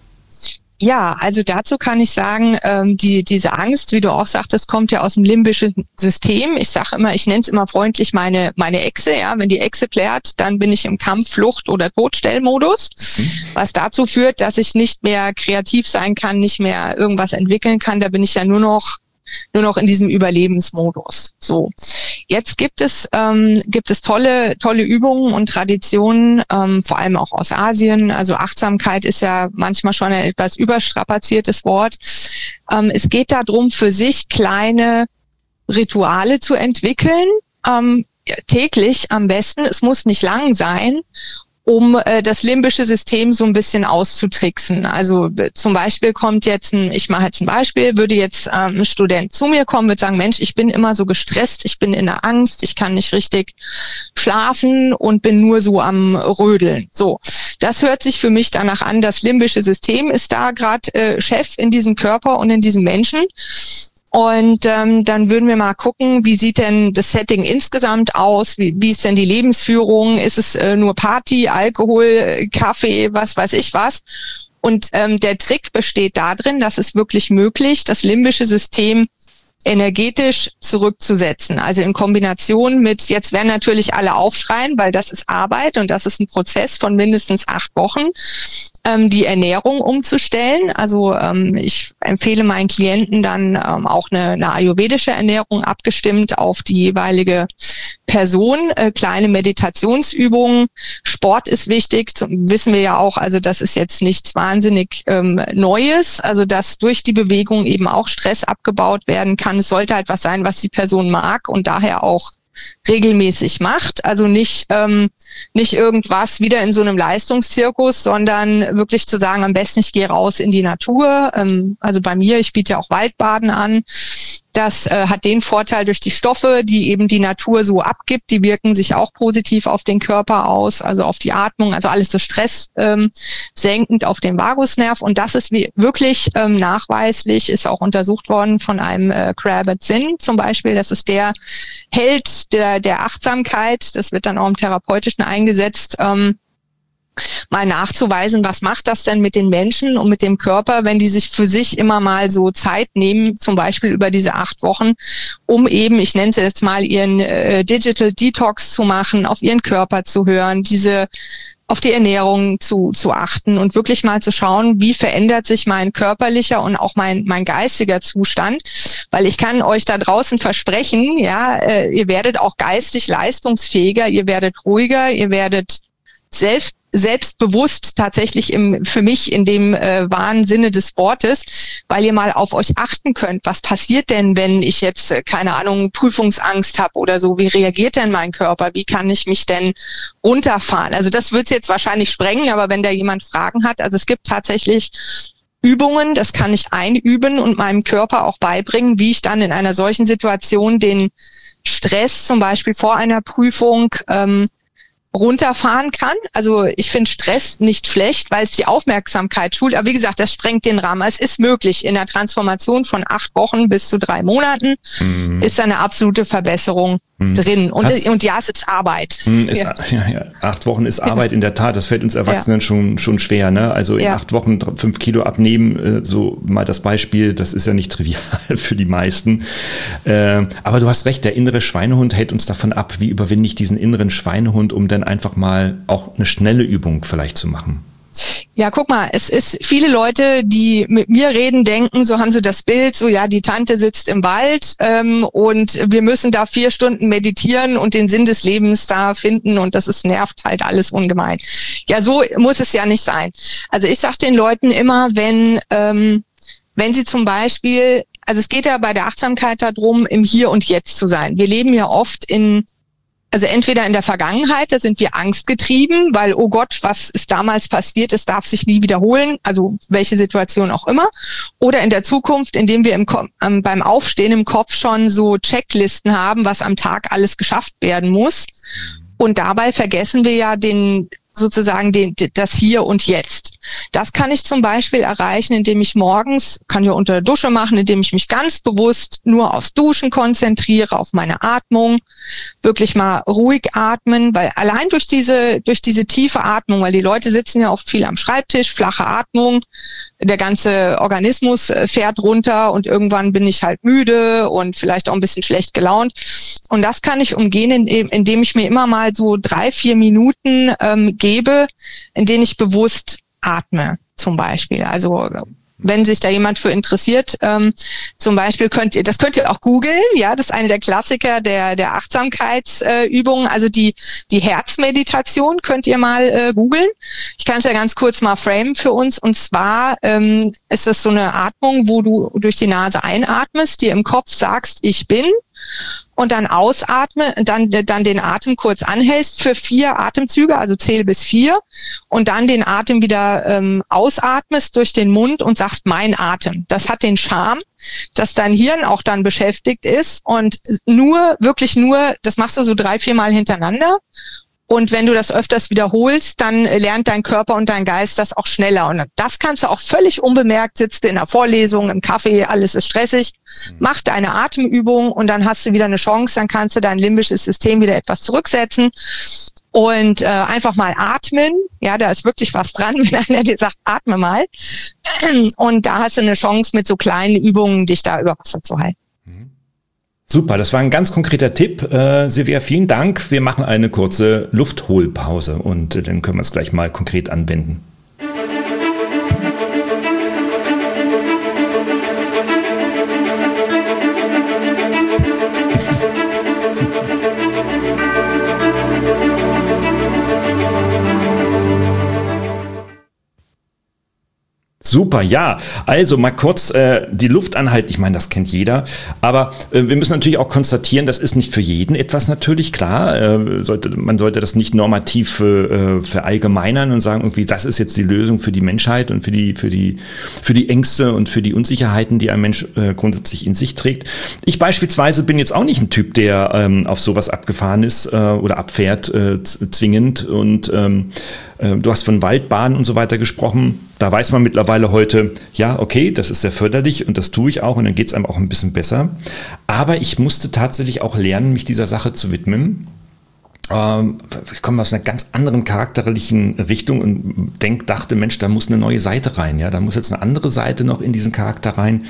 Ja, also dazu kann ich sagen, ähm, die diese Angst, wie du auch sagtest, kommt ja aus dem limbischen System. Ich sage immer, ich nenne es immer freundlich meine meine Echse. Ja, wenn die Echse plärt, dann bin ich im Kampf-, Flucht- oder Todstellmodus, mhm. was dazu führt, dass ich nicht mehr kreativ sein kann, nicht mehr irgendwas entwickeln kann. Da bin ich ja nur noch nur noch in diesem Überlebensmodus. So. Jetzt gibt es ähm, gibt es tolle tolle Übungen und Traditionen, ähm, vor allem auch aus Asien. Also Achtsamkeit ist ja manchmal schon ein etwas überstrapaziertes Wort. Ähm, es geht darum, für sich kleine Rituale zu entwickeln, ähm, täglich am besten. Es muss nicht lang sein, um äh, das limbische System so ein bisschen auszutricksen. Also zum Beispiel kommt jetzt ein, ich mache jetzt ein Beispiel, würde jetzt ähm, ein Student zu mir kommen, würde sagen, Mensch, ich bin immer so gestresst, ich bin in der Angst, ich kann nicht richtig schlafen und bin nur so am Rödeln. So, das hört sich für mich danach an, das limbische System ist da gerade äh, Chef in diesem Körper und in diesem Menschen. Und ähm, dann würden wir mal gucken, wie sieht denn das Setting insgesamt aus? Wie, wie ist denn die Lebensführung? Ist es äh, nur Party, Alkohol, Kaffee, was weiß ich was? Und ähm, der Trick besteht darin, dass es wirklich möglich, das limbische System energetisch zurückzusetzen. Also in Kombination mit, jetzt werden natürlich alle aufschreien, weil das ist Arbeit und das ist ein Prozess von mindestens acht Wochen, ähm, die Ernährung umzustellen. Also ähm, ich empfehle meinen Klienten dann ähm, auch eine, eine ayurvedische Ernährung abgestimmt auf die jeweilige Person, äh, kleine Meditationsübungen. Sport ist wichtig, zum, wissen wir ja auch, also das ist jetzt nichts wahnsinnig ähm, Neues, also dass durch die Bewegung eben auch Stress abgebaut werden kann. Es sollte halt was sein, was die Person mag und daher auch regelmäßig macht. Also nicht ähm, nicht irgendwas wieder in so einem Leistungszirkus, sondern wirklich zu sagen, am besten ich gehe raus in die Natur. Ähm, also bei mir, ich biete ja auch Waldbaden an. Das äh, hat den Vorteil durch die Stoffe, die eben die Natur so abgibt, die wirken sich auch positiv auf den Körper aus, also auf die Atmung, also alles so stresssenkend ähm, auf den Vagusnerv. Und das ist wie, wirklich ähm, nachweislich, ist auch untersucht worden von einem äh, Kabat-Zinn zum Beispiel. Das ist der Held der, der Achtsamkeit. Das wird dann auch im Therapeutischen eingesetzt. Ähm, mal nachzuweisen, was macht das denn mit den Menschen und mit dem Körper, wenn die sich für sich immer mal so Zeit nehmen, zum Beispiel über diese acht Wochen, um eben, ich nenne es jetzt mal, ihren äh, Digital Detox zu machen, auf ihren Körper zu hören, diese auf die Ernährung zu zu achten und wirklich mal zu schauen, wie verändert sich mein körperlicher und auch mein mein geistiger Zustand, weil ich kann euch da draußen versprechen, ja, äh, ihr werdet auch geistig leistungsfähiger, ihr werdet ruhiger, ihr werdet selbst selbstbewusst tatsächlich im für mich in dem äh, wahren Sinne des Wortes, weil ihr mal auf euch achten könnt. Was passiert denn, wenn ich jetzt, äh, keine Ahnung, Prüfungsangst habe oder so? Wie reagiert denn mein Körper? Wie kann ich mich denn runterfahren? Also das wird es jetzt wahrscheinlich sprengen, aber wenn da jemand Fragen hat, also es gibt tatsächlich Übungen, das kann ich einüben und meinem Körper auch beibringen, wie ich dann in einer solchen Situation den Stress zum Beispiel vor einer Prüfung ähm, runterfahren kann. Also ich finde Stress nicht schlecht, weil es die Aufmerksamkeit schult. Aber wie gesagt, das sprengt den Rahmen. Es ist möglich. In der Transformation von acht Wochen bis zu drei Monaten mhm. ist eine absolute Verbesserung mhm. drin. Und, Hast, und ja, es ist Arbeit. Ist, ja. Ja, ja. Acht Wochen ist Arbeit, in der Tat. Das fällt uns Erwachsenen ja. schon schon schwer. Ne? Also in ja. acht Wochen fünf Kilo abnehmen, so mal das Beispiel, das ist ja nicht trivial für die meisten. Aber du hast recht, der innere Schweinehund hält uns davon ab. Wie überwinde ich diesen inneren Schweinehund, um dann einfach mal auch eine schnelle Übung vielleicht zu machen? Ja, guck mal, es ist viele Leute, die mit mir reden, denken, so haben sie das Bild, so ja, die Tante sitzt im Wald ähm, und wir müssen da vier Stunden meditieren und den Sinn des Lebens da finden und das ist nervt halt alles ungemein. Ja, so muss es ja nicht sein. Also ich sage den Leuten immer, wenn ähm, wenn sie zum Beispiel, also es geht ja bei der Achtsamkeit darum, im Hier und Jetzt zu sein. Wir leben ja oft in Also entweder in der Vergangenheit, da sind wir angstgetrieben, weil, oh Gott, was ist damals passiert, es darf sich nie wiederholen, also welche Situation auch immer. Oder in der Zukunft, indem wir im Ko- ähm, beim Aufstehen im Kopf schon so Checklisten haben, was am Tag alles geschafft werden muss. Und dabei vergessen wir ja den sozusagen den, das Hier und Jetzt. Das kann ich zum Beispiel erreichen, indem ich morgens, kann ich unter der Dusche machen, indem ich mich ganz bewusst nur aufs Duschen konzentriere, auf meine Atmung, wirklich mal ruhig atmen, weil allein durch diese, durch diese tiefe Atmung, weil die Leute sitzen ja oft viel am Schreibtisch, flache Atmung, der ganze Organismus fährt runter und irgendwann bin ich halt müde und vielleicht auch ein bisschen schlecht gelaunt. Und das kann ich umgehen, indem ich mir immer mal so drei, vier Minuten ähm, gebe, in denen ich bewusst atme, zum Beispiel. Also wenn sich da jemand für interessiert. Ähm, zum Beispiel könnt ihr, das könnt ihr auch googeln, ja, das ist eine der Klassiker der, der Achtsamkeitsübungen, äh, also die, die Herzmeditation könnt ihr mal äh, googeln. Ich kann es ja ganz kurz mal framen für uns, und zwar ähm, ist das so eine Atmung, wo du durch die Nase einatmest, dir im Kopf sagst, ich bin, und dann ausatme, dann, dann den Atem kurz anhältst für vier Atemzüge, also zähl bis vier, und dann den Atem wieder ähm, ausatmest durch den Mund und sagst, mein Atem. Das hat den Charme, dass dein Hirn auch dann beschäftigt ist, und nur, wirklich nur, das machst du so drei, vier Mal hintereinander. Und wenn du das öfters wiederholst, dann lernt dein Körper und dein Geist das auch schneller. Und das kannst du auch völlig unbemerkt, sitzt in einer Vorlesung, im Café, alles ist stressig. Mach deine Atemübung und dann hast du wieder eine Chance, dann kannst du dein limbisches System wieder etwas zurücksetzen und äh, einfach mal atmen. Ja, da ist wirklich was dran, wenn einer dir sagt, atme mal. Und da hast du eine Chance, mit so kleinen Übungen dich da über Wasser zu halten. Super, das war ein ganz konkreter Tipp. Äh, Silvia, vielen Dank. Wir machen eine kurze Luftholpause und äh, dann können wir es gleich mal konkret anwenden. Super, ja. Also mal kurz äh, die Luft anhalten. Ich meine, das kennt jeder. Aber äh, wir müssen natürlich auch konstatieren, das ist nicht für jeden etwas natürlich, klar. Äh, sollte, man sollte das nicht normativ äh, verallgemeinern und sagen, irgendwie, das ist jetzt die Lösung für die Menschheit und für die, für die, für die Ängste und für die Unsicherheiten, die ein Mensch äh, grundsätzlich in sich trägt. Ich beispielsweise bin jetzt auch nicht ein Typ, der ähm, auf sowas abgefahren ist äh, oder abfährt, äh, zwingend. Und ähm, äh, du hast von Waldbaden und so weiter gesprochen. Da weiß man mittlerweile heute, ja, okay, das ist sehr förderlich und das tue ich auch und dann geht es einem auch ein bisschen besser. Aber ich musste tatsächlich auch lernen, mich dieser Sache zu widmen. Ähm, ich komme aus einer ganz anderen charakterlichen Richtung und denk, dachte, Mensch, da muss eine neue Seite rein. Ja, da muss jetzt eine andere Seite noch in diesen Charakter rein,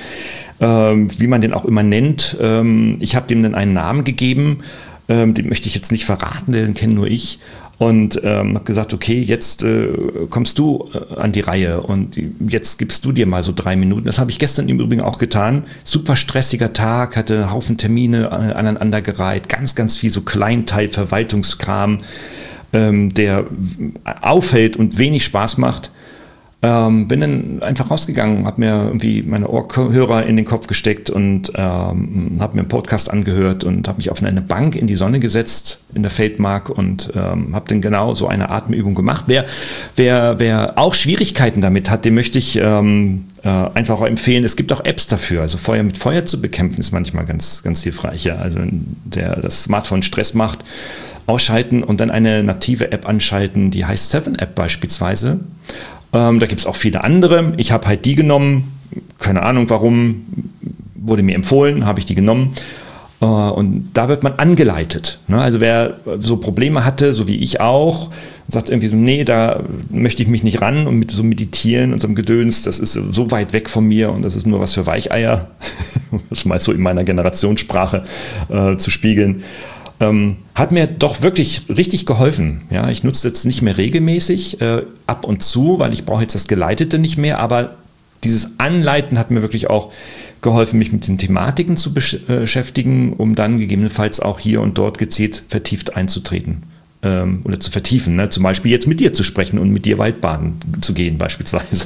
ähm, wie man den auch immer nennt. Ähm, ich habe dem dann einen Namen gegeben, ähm, den möchte ich jetzt nicht verraten, den kenne nur ich. Und ähm, habe gesagt, okay, jetzt äh, kommst du äh, an die Reihe und jetzt gibst du dir mal so drei Minuten. Das habe ich gestern im Übrigen auch getan. Super stressiger Tag, hatte einen Haufen Termine äh, aneinandergereiht, ganz, ganz viel so Kleinteil-Verwaltungskram, ähm, der aufhält und wenig Spaß macht. Ähm, bin dann einfach rausgegangen, habe mir irgendwie meine Ohrhörer in den Kopf gesteckt und ähm, habe mir einen Podcast angehört und habe mich auf eine Bank in die Sonne gesetzt in der Feldmark und ähm, habe dann genau so eine Atemübung gemacht. Wer, wer, wer auch Schwierigkeiten damit hat, dem möchte ich ähm, äh, einfach auch empfehlen, es gibt auch Apps dafür. Also Feuer mit Feuer zu bekämpfen ist manchmal ganz, ganz hilfreich. Ja. Also der das Smartphone Stress macht, ausschalten und dann eine native App anschalten, die heißt Seven App beispielsweise. Ähm, da gibt es auch viele andere. Ich habe halt die genommen. Keine Ahnung warum. Wurde mir empfohlen, habe ich die genommen. Äh, und da wird man angeleitet. Ne? Also wer so Probleme hatte, so wie ich auch, sagt irgendwie so, nee, da möchte ich mich nicht ran und mit so meditieren und so einem Gedöns, das ist so weit weg von mir und das ist nur was für Weicheier. Das mal so in meiner Generationssprache äh, zu spiegeln. Ähm, hat mir doch wirklich richtig geholfen. Ja, ich nutze jetzt nicht mehr regelmäßig, äh, ab und zu, weil ich brauche jetzt das Geleitete nicht mehr, aber dieses Anleiten hat mir wirklich auch geholfen, mich mit diesen Thematiken zu besch- äh, beschäftigen, um dann gegebenenfalls auch hier und dort gezielt vertieft einzutreten. Ähm, oder zu vertiefen, ne? Zum Beispiel jetzt mit dir zu sprechen und mit dir Waldbaden zu gehen beispielsweise.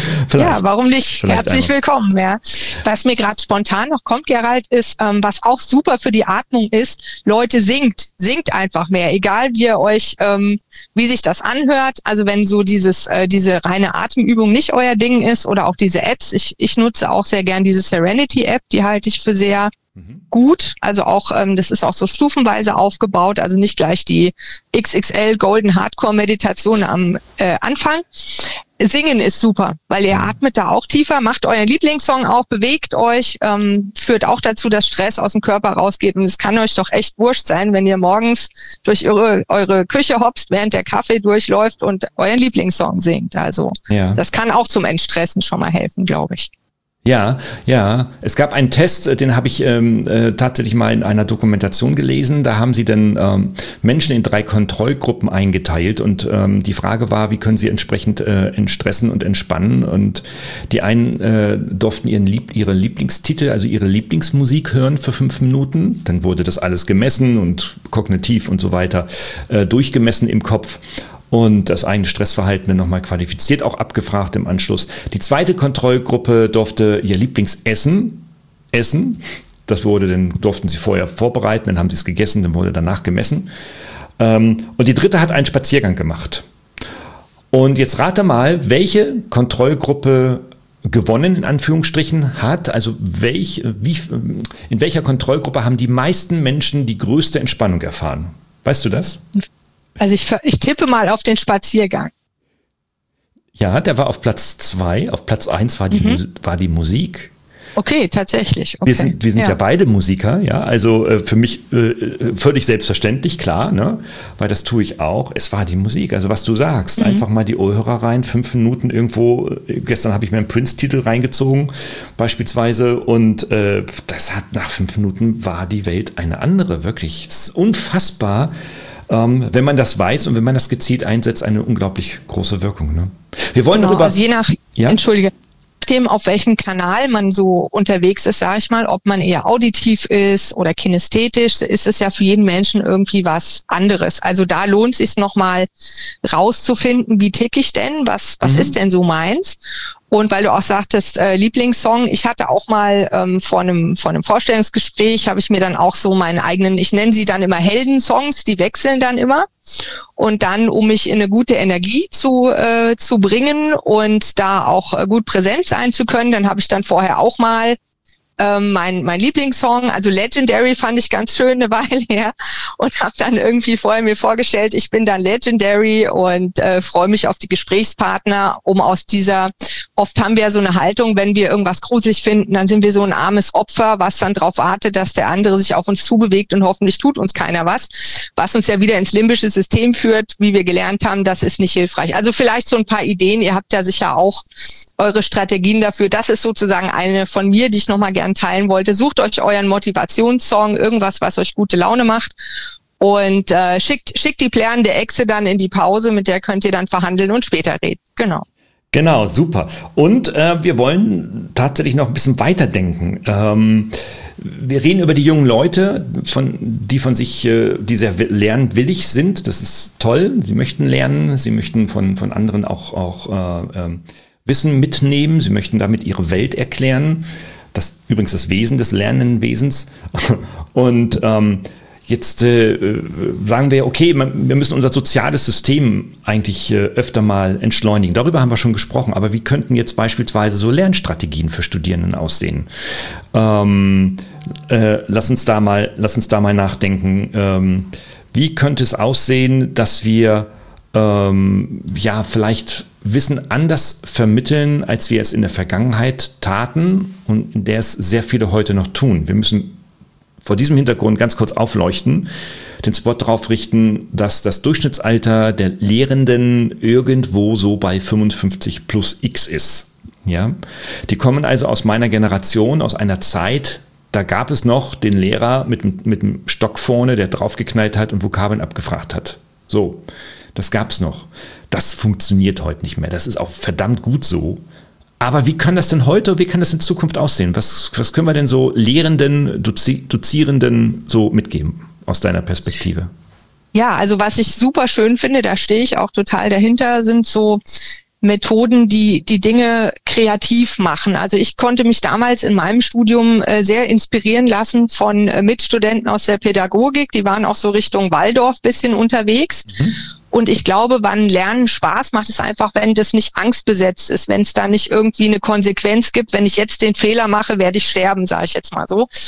Ja, warum nicht? Herzlich einmal. Willkommen. Ja. Was mir gerade spontan noch kommt, Gerald, ist, ähm, was auch super für die Atmung ist, Leute, singt, singt einfach mehr, egal wie ihr euch, ähm, wie sich das anhört. Also wenn so dieses, äh, diese reine Atemübung nicht euer Ding ist oder auch diese Apps, ich, ich nutze auch sehr gern diese Serenity-App, die halte ich für sehr gut, also auch, ähm, das ist auch so stufenweise aufgebaut, also nicht gleich die X X L Golden Hardcore Meditation am äh, Anfang. Singen ist super, weil ihr atmet da auch tiefer, macht euren Lieblingssong auf, bewegt euch, ähm, führt auch dazu, dass Stress aus dem Körper rausgeht und es kann euch doch echt wurscht sein, wenn ihr morgens durch eure, eure Küche hopst, während der Kaffee durchläuft und euren Lieblingssong singt. Also ja. Das kann auch zum Entstressen schon mal helfen, glaube ich. Ja, ja. Es gab einen Test, den habe ich ähm, äh, tatsächlich mal in einer Dokumentation gelesen. Da haben sie dann ähm, Menschen in drei Kontrollgruppen eingeteilt und ähm, die Frage war, wie können sie entsprechend äh, entstressen und entspannen. Und die einen äh, durften ihren Lieb- ihre Lieblingstitel, also ihre Lieblingsmusik hören für fünf Minuten. Dann wurde das alles gemessen und kognitiv und so weiter äh, durchgemessen im Kopf. Und das eigene Stressverhalten dann nochmal qualifiziert, auch abgefragt im Anschluss. Die zweite Kontrollgruppe durfte ihr Lieblingsessen essen. Das wurde dann, durften sie vorher vorbereiten, dann haben sie es gegessen, dann wurde danach gemessen. Und die dritte hat einen Spaziergang gemacht. Und jetzt rate mal, welche Kontrollgruppe gewonnen, in Anführungsstrichen, hat. Also welch, wie, in welcher Kontrollgruppe haben die meisten Menschen die größte Entspannung erfahren? Weißt du das? Also ich, ich tippe mal auf den Spaziergang. Ja, der war auf Platz zwei. Auf Platz eins war die, Mhm. Mus- war die Musik. Okay, tatsächlich. Okay. Wir sind, wir sind ja. ja beide Musiker, ja. Also äh, für mich äh, völlig selbstverständlich, klar, ne? Weil das tue ich auch. Es war die Musik. Also was du sagst, Mhm. einfach mal die Ohrhörer rein, fünf Minuten irgendwo. Äh, gestern habe ich mir einen Prince-Titel reingezogen, beispielsweise. Und äh, das hat nach fünf Minuten war die Welt eine andere. Wirklich, es ist unfassbar. Ähm, wenn man das weiß und wenn man das gezielt einsetzt, eine unglaublich große Wirkung. Ne? Wir wollen genau, noch über... also je nach, ja? entschuldige, dem, auf welchem Kanal man so unterwegs ist, sage ich mal, ob man eher auditiv ist oder kinästhetisch, ist es ja für jeden Menschen irgendwie was anderes. Also da lohnt es sich nochmal rauszufinden, wie tick ich denn, was, was Mhm. ist denn so meins? Und weil du auch sagtest, äh, Lieblingssong, ich hatte auch mal ähm, vor einem vor einem Vorstellungsgespräch, habe ich mir dann auch so meinen eigenen, ich nenne sie dann immer Heldensongs, die wechseln dann immer. Und dann, um mich in eine gute Energie zu äh, zu bringen und da auch äh, gut präsent sein zu können, dann habe ich dann vorher auch mal ähm, mein mein Lieblingssong, also Legendary fand ich ganz schön eine Weile her und habe dann irgendwie vorher mir vorgestellt, ich bin dann Legendary und äh, freue mich auf die Gesprächspartner, um aus dieser, oft haben wir ja so eine Haltung, wenn wir irgendwas gruselig finden, dann sind wir so ein armes Opfer, was dann darauf wartet, dass der andere sich auf uns zubewegt und hoffentlich tut uns keiner was, was uns ja wieder ins limbische System führt, wie wir gelernt haben, das ist nicht hilfreich. Also vielleicht so ein paar Ideen, ihr habt ja sicher auch eure Strategien dafür. Das ist sozusagen eine von mir, die ich nochmal gern teilen wollte. Sucht euch euren Motivationssong, irgendwas, was euch gute Laune macht und äh, schickt, schickt die plärrende Echse dann in die Pause, mit der könnt ihr dann verhandeln und später reden. Genau. Genau, super. Und äh, wir wollen tatsächlich noch ein bisschen weiterdenken. Ähm, wir reden über die jungen Leute, von, die von sich, äh, die sehr lernwillig sind. Das ist toll. Sie möchten lernen. Sie möchten von, von anderen auch, auch äh, äh, Wissen mitnehmen. Sie möchten damit ihre Welt erklären. Das übrigens das Wesen des Lernenwesens. Und ähm, Jetzt äh, sagen wir, okay, man, wir müssen unser soziales System eigentlich äh, öfter mal entschleunigen. Darüber haben wir schon gesprochen. Aber wie könnten jetzt beispielsweise so Lernstrategien für Studierenden aussehen? Ähm, äh, lass uns da mal, lass uns da mal nachdenken. Ähm, wie könnte es aussehen, dass wir ähm, ja vielleicht Wissen anders vermitteln, als wir es in der Vergangenheit taten und in der es sehr viele heute noch tun? Wir müssen vor diesem Hintergrund ganz kurz aufleuchten, den Spot darauf richten, dass das Durchschnittsalter der Lehrenden irgendwo so bei fünfundfünfzig plus X ist. Ja? Die kommen also aus meiner Generation, aus einer Zeit, da gab es noch den Lehrer mit, mit dem Stock vorne, der draufgeknallt hat und Vokabeln abgefragt hat. So, das gab es noch. Das funktioniert heute nicht mehr. Das ist auch verdammt gut so. Aber wie kann das denn heute, wie kann das in Zukunft aussehen? Was, was können wir denn so Lehrenden, Dozi- Dozierenden so mitgeben aus deiner Perspektive? Ja, also was ich super schön finde, da stehe ich auch total dahinter, sind so Methoden, die die Dinge kreativ machen. Also ich konnte mich damals in meinem Studium äh, sehr inspirieren lassen von äh, Mitstudenten aus der Pädagogik. Die waren auch so Richtung Waldorf bisschen unterwegs. Mhm. Und ich glaube, wann Lernen Spaß macht, ist einfach, wenn das nicht angstbesetzt ist, wenn es da nicht irgendwie eine Konsequenz gibt. Wenn ich jetzt den Fehler mache, werde ich sterben, sage ich jetzt mal so.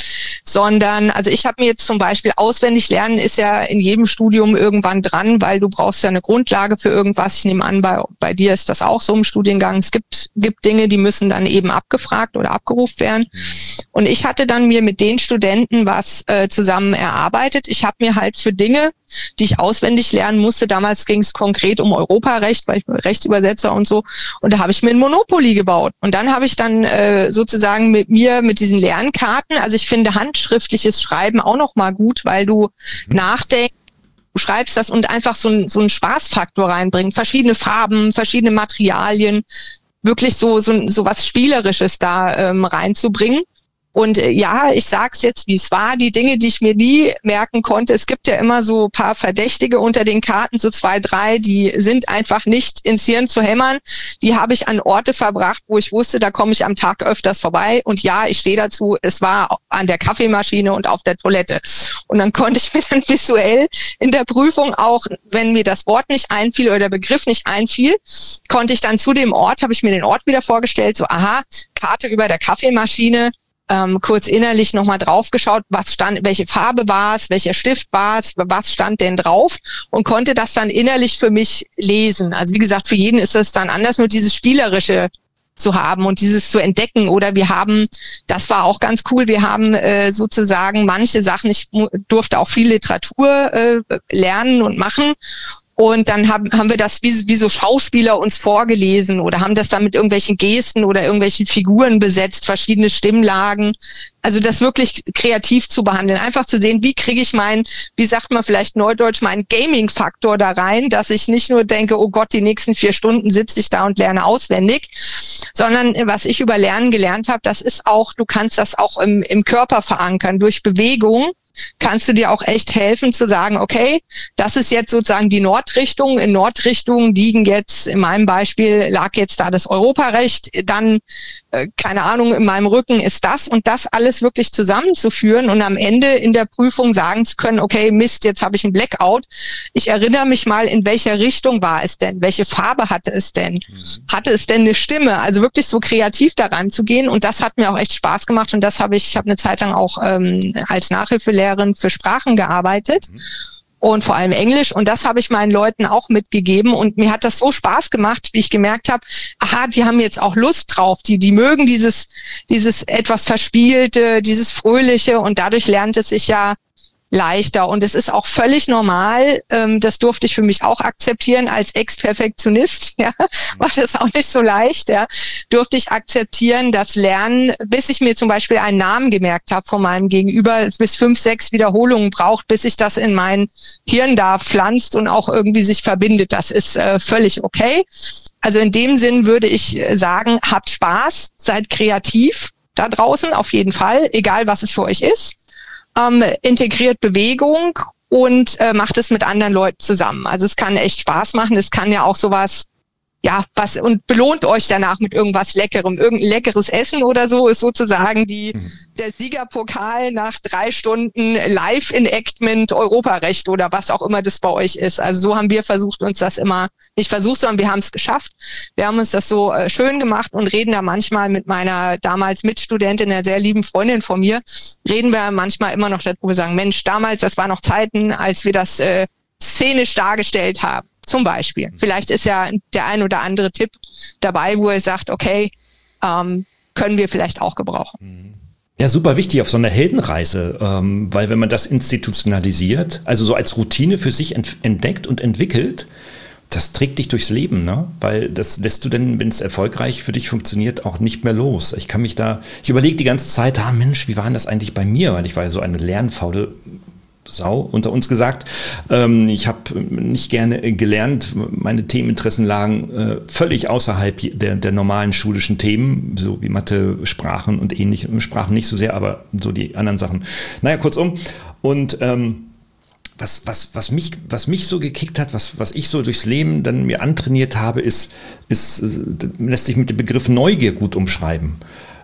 sondern, also ich habe mir jetzt zum Beispiel auswendig lernen ist ja in jedem Studium irgendwann dran, weil du brauchst ja eine Grundlage für irgendwas. Ich nehme an, bei, bei dir ist das auch so im Studiengang. Es gibt, gibt Dinge, die müssen dann eben abgefragt oder abgerufen werden. Und ich hatte dann mir mit den Studenten was äh, zusammen erarbeitet. Ich habe mir halt für Dinge, die ich auswendig lernen musste, damals ging es konkret um Europarecht, weil ich Rechtsübersetzer und so, und da habe ich mir ein Monopoly gebaut. Und dann habe ich dann äh, sozusagen mit mir, mit diesen Lernkarten, also ich finde handschriftliches Schreiben auch nochmal gut, weil du mhm. nachdenkst, du schreibst das und einfach so, ein, so einen Spaßfaktor reinbringen, verschiedene Farben, verschiedene Materialien, wirklich so so, so was Spielerisches da ähm, reinzubringen. Und äh, ja, ich sag's jetzt, wie es war, die Dinge, die ich mir nie merken konnte, es gibt ja immer so ein paar Verdächtige unter den Karten, so zwei, drei, die sind einfach nicht ins Hirn zu hämmern. Die habe ich an Orte verbracht, wo ich wusste, da komme ich am Tag öfters vorbei. Und ja, ich stehe dazu, es war an der Kaffeemaschine und auf der Toilette. Und dann konnte ich mir dann visuell in der Prüfung auch, wenn mir das Wort nicht einfiel oder der Begriff nicht einfiel, konnte ich dann zu dem Ort, habe ich mir den Ort wieder vorgestellt, so aha, Karte über der Kaffeemaschine, Ähm, kurz innerlich nochmal draufgeschaut, was stand, welche Farbe war es, welcher Stift war es, was stand denn drauf, und konnte das dann innerlich für mich lesen. Also wie gesagt, für jeden ist es dann anders, nur dieses Spielerische zu haben und dieses zu entdecken. Oder wir haben, das war auch ganz cool, wir haben äh, sozusagen manche Sachen, ich durfte auch viel Literatur äh, lernen und machen. Und dann haben, haben wir das wie, wie so Schauspieler uns vorgelesen oder haben das dann mit irgendwelchen Gesten oder irgendwelchen Figuren besetzt, verschiedene Stimmlagen. Also das wirklich kreativ zu behandeln, einfach zu sehen, wie kriege ich meinen, wie sagt man vielleicht neudeutsch, meinen Gaming-Faktor da rein, dass ich nicht nur denke, oh Gott, die nächsten vier Stunden sitze ich da und lerne auswendig, sondern was ich über Lernen gelernt habe, das ist auch, du kannst das auch im, im Körper verankern, durch Bewegung. Kannst du dir auch echt helfen zu sagen, okay, das ist jetzt sozusagen die Nordrichtung. In Nordrichtung liegen jetzt, in meinem Beispiel lag jetzt da das Europarecht, dann, äh, keine Ahnung, in meinem Rücken ist das, und das alles wirklich zusammenzuführen und am Ende in der Prüfung sagen zu können, okay, Mist, jetzt habe ich einen Blackout. Ich erinnere mich mal, in welcher Richtung war es denn? Welche Farbe hatte es denn? Mhm. Hatte es denn eine Stimme? Also wirklich so kreativ daran zu gehen, und das hat mir auch echt Spaß gemacht, und das habe ich, ich habe eine Zeit lang auch ähm, als Nachhilfelehrerin für Sprachen gearbeitet mhm. und vor allem Englisch, und das habe ich meinen Leuten auch mitgegeben, und mir hat das so Spaß gemacht, wie ich gemerkt habe, aha, die haben jetzt auch Lust drauf, die die mögen dieses dieses etwas Verspielte, dieses Fröhliche, und dadurch lernt es sich ja leichter, und es ist auch völlig normal, ähm, das durfte ich für mich auch akzeptieren als Ex-Perfektionist, ja, war das auch nicht so leicht, ja, durfte ich akzeptieren, dass Lernen, bis ich mir zum Beispiel einen Namen gemerkt habe von meinem Gegenüber, bis fünf, sechs Wiederholungen braucht, bis sich das in mein Hirn da pflanzt und auch irgendwie sich verbindet, das ist äh, völlig okay. Also in dem Sinn würde ich sagen, habt Spaß, seid kreativ da draußen, auf jeden Fall, egal was es für euch ist. Ähm, integriert Bewegung und äh, macht es mit anderen Leuten zusammen. Also es kann echt Spaß machen. Es kann ja auch sowas, ja, was, und belohnt euch danach mit irgendwas Leckerem. Irgendein leckeres Essen oder so ist sozusagen die, mhm. der Siegerpokal nach drei Stunden Live-Enactment Europarecht oder was auch immer das bei euch ist. Also so haben wir versucht, uns das immer, nicht versucht, sondern wir haben es geschafft. Wir haben uns das so äh, schön gemacht und reden da manchmal mit meiner damals Mitstudentin, einer sehr lieben Freundin von mir, reden wir manchmal immer noch darüber, sagen, Mensch, damals, das waren noch Zeiten, als wir das äh, szenisch dargestellt haben. Zum Beispiel. Vielleicht ist ja der ein oder andere Tipp dabei, wo er sagt, okay, ähm, können wir vielleicht auch gebrauchen. Ja, super wichtig auf so einer Heldenreise, ähm, weil wenn man das institutionalisiert, also so als Routine für sich ent- entdeckt und entwickelt, das trägt dich durchs Leben, ne? Weil das lässt du dann, wenn es erfolgreich für dich funktioniert, auch nicht mehr los. Ich kann mich da, ich überlege die ganze Zeit, ah Mensch, wie war denn das eigentlich bei mir? Weil ich war ja so eine lernfaule Sau, unter uns gesagt. Ähm, ich habe nicht gerne gelernt. Meine Themeninteressen lagen äh, völlig außerhalb der, der normalen schulischen Themen, so wie Mathe, Sprachen und ähnlich. Sprachen nicht so sehr, aber so die anderen Sachen. Naja, kurzum. Und ähm, was, was, was, mich, was mich so gekickt hat, was, was ich so durchs Leben dann mir antrainiert habe, ist, ist lässt sich mit dem Begriff Neugier gut umschreiben.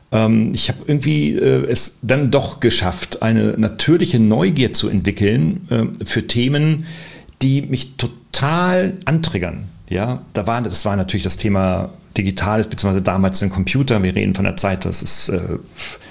Ich habe irgendwie äh, es dann doch geschafft, eine natürliche Neugier zu entwickeln äh, für Themen, die mich total antriggern. Ja, da war, das war natürlich das Thema Digitales, beziehungsweise damals ein Computer. Wir reden von der Zeit, das ist äh,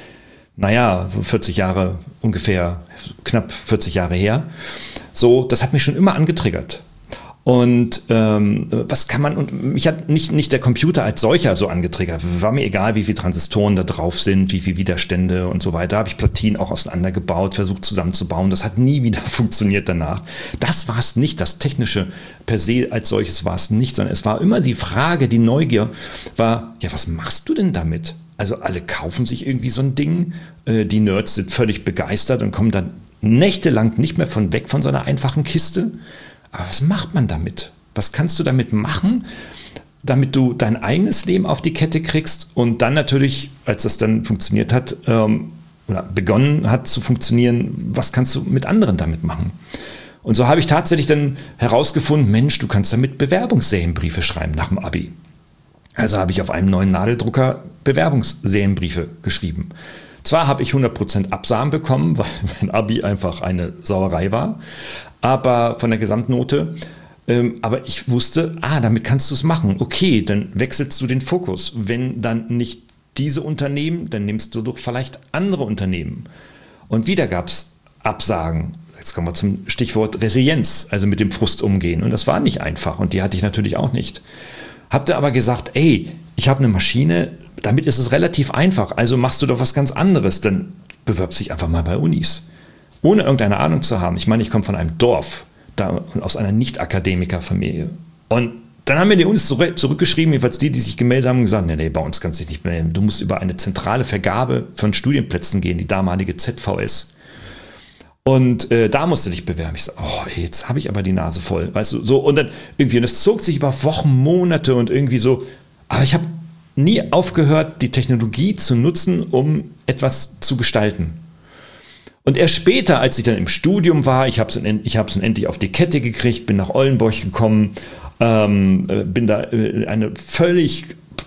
naja, so vierzig Jahre ungefähr, knapp vierzig Jahre her. So, das hat mich schon immer angetriggert. Und ähm, was kann man, und mich hat nicht, nicht der Computer als solcher so angetriggert. War mir egal, wie viele Transistoren da drauf sind, wie viele Widerstände und so weiter. Habe ich Platinen auch auseinandergebaut, versucht zusammenzubauen. Das hat nie wieder funktioniert danach. Das war es nicht. Das Technische per se als solches war es nicht, sondern es war immer die Frage, die Neugier war, ja, was machst du denn damit? Also alle kaufen sich irgendwie so ein Ding. Äh, die Nerds sind völlig begeistert und kommen dann nächtelang nicht mehr von weg von so einer einfachen Kiste. Aber was macht man damit? Was kannst du damit machen, damit du dein eigenes Leben auf die Kette kriegst und dann natürlich, als das dann funktioniert hat, ähm, oder begonnen hat zu funktionieren, was kannst du mit anderen damit machen? Und so habe ich tatsächlich dann herausgefunden, Mensch, du kannst damit Bewerbungsserienbriefe schreiben nach dem Abi. Also habe ich auf einem neuen Nadeldrucker Bewerbungsserienbriefe geschrieben. Zwar habe ich hundert Prozent Absagen bekommen, weil mein Abi einfach eine Sauerei war, aber von der Gesamtnote. Ähm, aber ich wusste, ah, damit kannst du es machen. Okay, dann wechselst du den Fokus. Wenn dann nicht diese Unternehmen, dann nimmst du doch vielleicht andere Unternehmen. Und wieder gab es Absagen. Jetzt kommen wir zum Stichwort Resilienz, also mit dem Frust umgehen. Und das war nicht einfach und die hatte ich natürlich auch nicht. Hab da aber gesagt, ey, ich habe eine Maschine, damit ist es relativ einfach, also machst du doch was ganz anderes, dann bewirbst dich einfach mal bei Unis. Ohne irgendeine Ahnung zu haben. Ich meine, ich komme von einem Dorf, da, aus einer Nicht-Akademiker-Familie. Und dann haben mir die Unis zurück, zurückgeschrieben, jedenfalls die, die sich gemeldet haben, und gesagt, nee, nee, bei uns kannst du dich nicht melden. Du musst über eine zentrale Vergabe von Studienplätzen gehen, die damalige Z V S. Und äh, da musst du dich bewerben. Ich so, oh, ey, jetzt habe ich aber die Nase voll. Weißt du, so, und dann irgendwie, und das zog sich über Wochen, Monate und irgendwie so, aber ich habe nie aufgehört, die Technologie zu nutzen, um etwas zu gestalten. Und erst später, als ich dann im Studium war, ich habe es ich hab's endlich auf die Kette gekriegt, bin nach Oldenburg gekommen, ähm, bin da in eine völlig,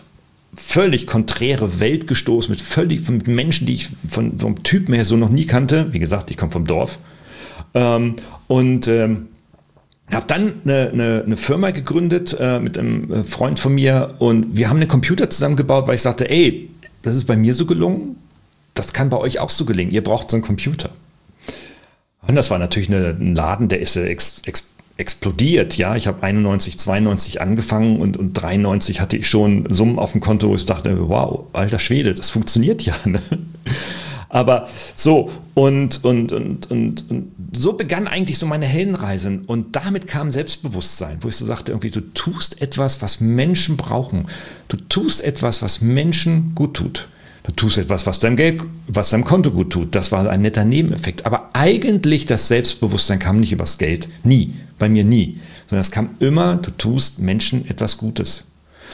völlig konträre Welt gestoßen, mit völlig mit Menschen, die ich von, vom Typen her so noch nie kannte. Wie gesagt, ich komme vom Dorf. Ähm, und ähm, habe dann eine, eine, eine Firma gegründet äh, mit einem Freund von mir und wir haben einen Computer zusammengebaut, weil ich sagte, ey, das ist bei mir so gelungen, das kann bei euch auch so gelingen, ihr braucht so einen Computer. Und das war natürlich eine, ein Laden, der ist ex, ex, explodiert. Ja, ich habe einundneunzig, zweiundneunzig angefangen und, und dreiundneunzig hatte ich schon Summen auf dem Konto, wo ich dachte, wow, alter Schwede, das funktioniert ja. Ne? Aber so, und, und, und, und, und so begann eigentlich so meine Heldenreise. Und damit kam Selbstbewusstsein, wo ich so sagte, irgendwie, du tust etwas, was Menschen brauchen. Du tust etwas, was Menschen gut tut. Du tust etwas, was deinem Geld, was deinem Konto gut tut. Das war ein netter Nebeneffekt. Aber eigentlich das Selbstbewusstsein kam nicht übers Geld. Nie. Bei mir nie. Sondern es kam immer, du tust Menschen etwas Gutes.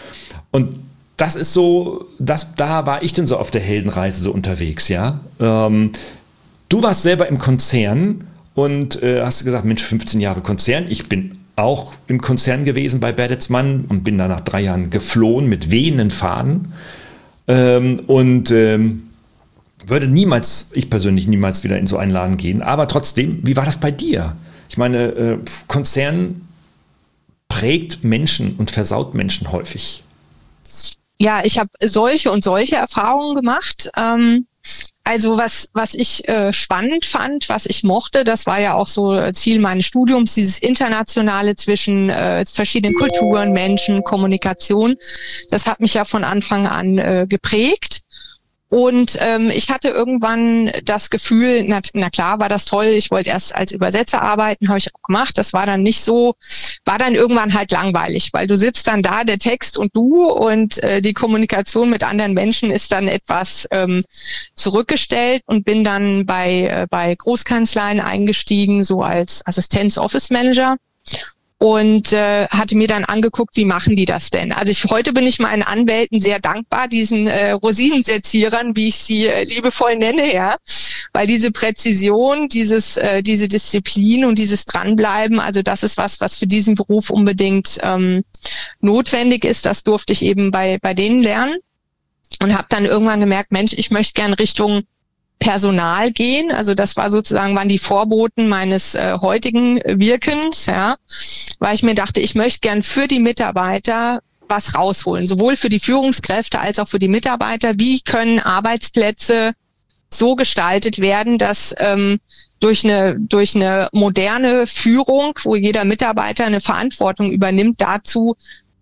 Und das ist so, das, da war ich denn so auf der Heldenreise so unterwegs, ja. Ähm, du warst selber im Konzern und äh, hast gesagt, Mensch, fünfzehn Jahre Konzern. Ich bin auch im Konzern gewesen bei Bertelsmann und bin da nach drei Jahren geflohen mit wehenden Fahnen. Ähm, und ähm, würde niemals, ich persönlich niemals wieder in so einen Laden gehen. Aber trotzdem, wie war das bei dir? Ich meine, äh, Konzern prägt Menschen und versaut Menschen häufig. Ja, ich habe solche und solche Erfahrungen gemacht. Ähm, also was was ich äh, spannend fand, was ich mochte, das war ja auch so Ziel meines Studiums, dieses Internationale zwischen äh, verschiedenen Kulturen, Menschen, Kommunikation. Das hat mich ja von Anfang an äh, geprägt. Und ähm, ich hatte irgendwann das Gefühl, na, na klar, war das toll, ich wollte erst als Übersetzer arbeiten, habe ich auch gemacht, das war dann nicht so, war dann irgendwann halt langweilig, weil du sitzt dann da, der Text und du und äh, die Kommunikation mit anderen Menschen ist dann etwas ähm, zurückgestellt und bin dann bei, äh, bei Großkanzleien eingestiegen, so als Assistenz-Office-Manager. Und äh, hatte mir dann angeguckt, wie machen die das denn? Also ich, heute bin ich meinen Anwälten sehr dankbar, diesen äh, Rosinensetzierern, wie ich sie äh, liebevoll nenne, ja, weil diese Präzision, dieses, äh, diese Disziplin und dieses Dranbleiben, also das ist was, was für diesen Beruf unbedingt ähm, notwendig ist. Das durfte ich eben bei bei denen lernen und habe dann irgendwann gemerkt, Mensch, ich möchte gern Richtung Personal gehen, also das war sozusagen, waren die Vorboten meines äh, heutigen Wirkens, ja, weil ich mir dachte, ich möchte gern für die Mitarbeiter was rausholen, sowohl für die Führungskräfte als auch für die Mitarbeiter. Wie können Arbeitsplätze so gestaltet werden, dass ähm, durch eine durch eine moderne Führung, wo jeder Mitarbeiter eine Verantwortung übernimmt, dazu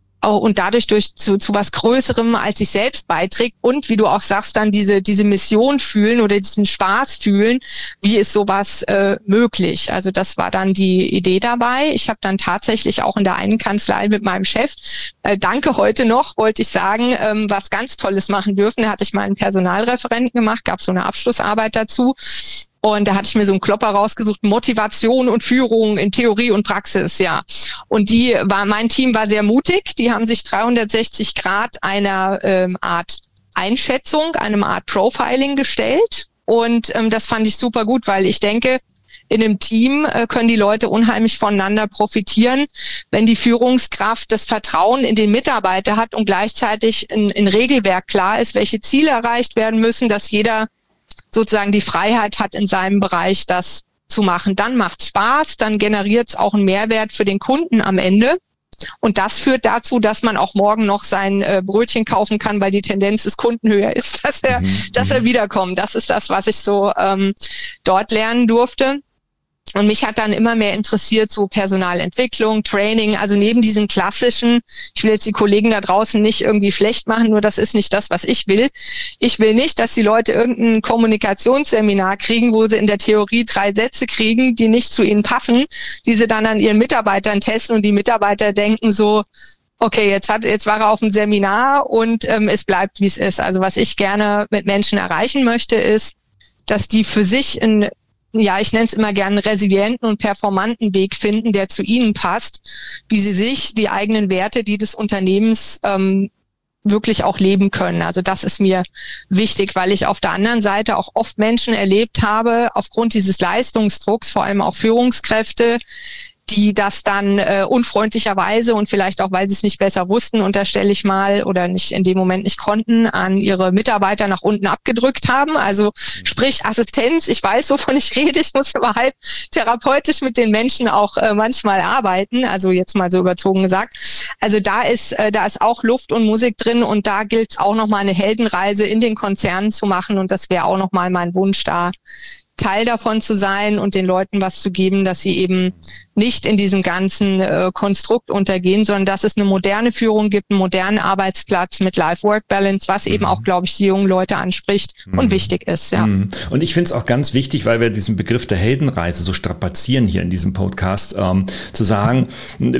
und dadurch durch zu, zu was Größerem als sich selbst beiträgt und, wie du auch sagst, dann diese diese Mission fühlen oder diesen Spaß fühlen, wie ist sowas äh, möglich. Also das war dann die Idee dabei. Ich habe dann tatsächlich auch in der einen Kanzlei mit meinem Chef, äh, danke heute noch, wollte ich sagen, ähm, was ganz Tolles machen dürfen. Da hatte ich mal einen Personalreferenten gemacht, gab so eine Abschlussarbeit dazu. Und da hatte ich mir so einen Klopper rausgesucht, Motivation und Führung in Theorie und Praxis, ja. Und die war, mein Team war sehr mutig. Die haben sich dreihundertsechzig Grad einer ähm, Art Einschätzung, einem Art Profiling gestellt. Und ähm, das fand ich super gut, weil ich denke, in einem Team äh, können die Leute unheimlich voneinander profitieren, wenn die Führungskraft das Vertrauen in den Mitarbeiter hat und gleichzeitig ein, ein Regelwerk klar ist, welche Ziele erreicht werden müssen, dass jeder sozusagen die Freiheit hat, in seinem Bereich das zu machen. Dann macht es Spaß, dann generiert es auch einen Mehrwert für den Kunden am Ende. Und das führt dazu, dass man auch morgen noch sein äh, Brötchen kaufen kann, weil die Tendenz des Kunden höher ist, dass er, mhm. dass er wiederkommt. Das ist das, was ich so ähm, dort lernen durfte. Und mich hat dann immer mehr interessiert, so Personalentwicklung, Training, also neben diesen klassischen, ich will jetzt die Kollegen da draußen nicht irgendwie schlecht machen, nur das ist nicht das, was ich will. Ich will nicht, dass die Leute irgendein Kommunikationsseminar kriegen, wo sie in der Theorie drei Sätze kriegen, die nicht zu ihnen passen, die sie dann an ihren Mitarbeitern testen und die Mitarbeiter denken so, okay, jetzt hat, jetzt war er auf dem Seminar und ähm, es bleibt, wie es ist. Also was ich gerne mit Menschen erreichen möchte, ist, dass die für sich in ja, ich nenne es immer gerne resilienten und performanten Weg finden, der zu ihnen passt, wie sie sich die eigenen Werte, die des Unternehmens ähm, wirklich auch leben können. Also das ist mir wichtig, weil ich auf der anderen Seite auch oft Menschen erlebt habe, aufgrund dieses Leistungsdrucks, vor allem auch Führungskräfte, die das dann äh, unfreundlicherweise und vielleicht auch, weil sie es nicht besser wussten, unterstelle ich mal, oder nicht in dem Moment nicht konnten, an ihre Mitarbeiter nach unten abgedrückt haben. Also sprich Assistenz, ich weiß, wovon ich rede, ich muss aber halb therapeutisch mit den Menschen auch äh, manchmal arbeiten, also jetzt mal so überzogen gesagt. Also da ist äh, da ist auch Luft und Musik drin und da gilt es auch nochmal eine Heldenreise in den Konzernen zu machen und das wäre auch nochmal mein Wunsch, da Teil davon zu sein und den Leuten was zu geben, dass sie eben nicht in diesem ganzen äh, Konstrukt untergehen, sondern dass es eine moderne Führung gibt, einen modernen Arbeitsplatz mit Life-Work-Balance, was eben auch, glaube ich, die jungen Leute anspricht und mhm. wichtig ist. Ja. Und ich finde es auch ganz wichtig, weil wir diesen Begriff der Heldenreise so strapazieren hier in diesem Podcast, ähm, zu sagen,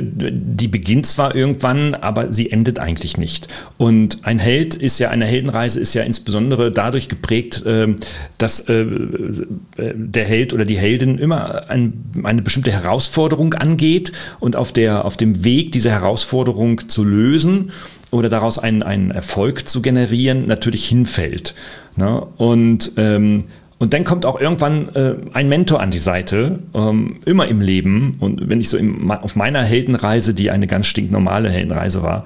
die beginnt zwar irgendwann, aber sie endet eigentlich nicht. Und ein Held ist ja, eine Heldenreise ist ja insbesondere dadurch geprägt, äh, dass äh, der Held oder die Heldin immer ein, eine bestimmte Herausforderung angeht und auf der, auf dem Weg, diese Herausforderung zu lösen oder daraus einen, einen Erfolg zu generieren, natürlich hinfällt. Ne? Und, ähm, und dann kommt auch irgendwann äh, ein Mentor an die Seite, ähm, immer im Leben. Und wenn ich so im, auf meiner Heldenreise, die eine ganz stinknormale Heldenreise war,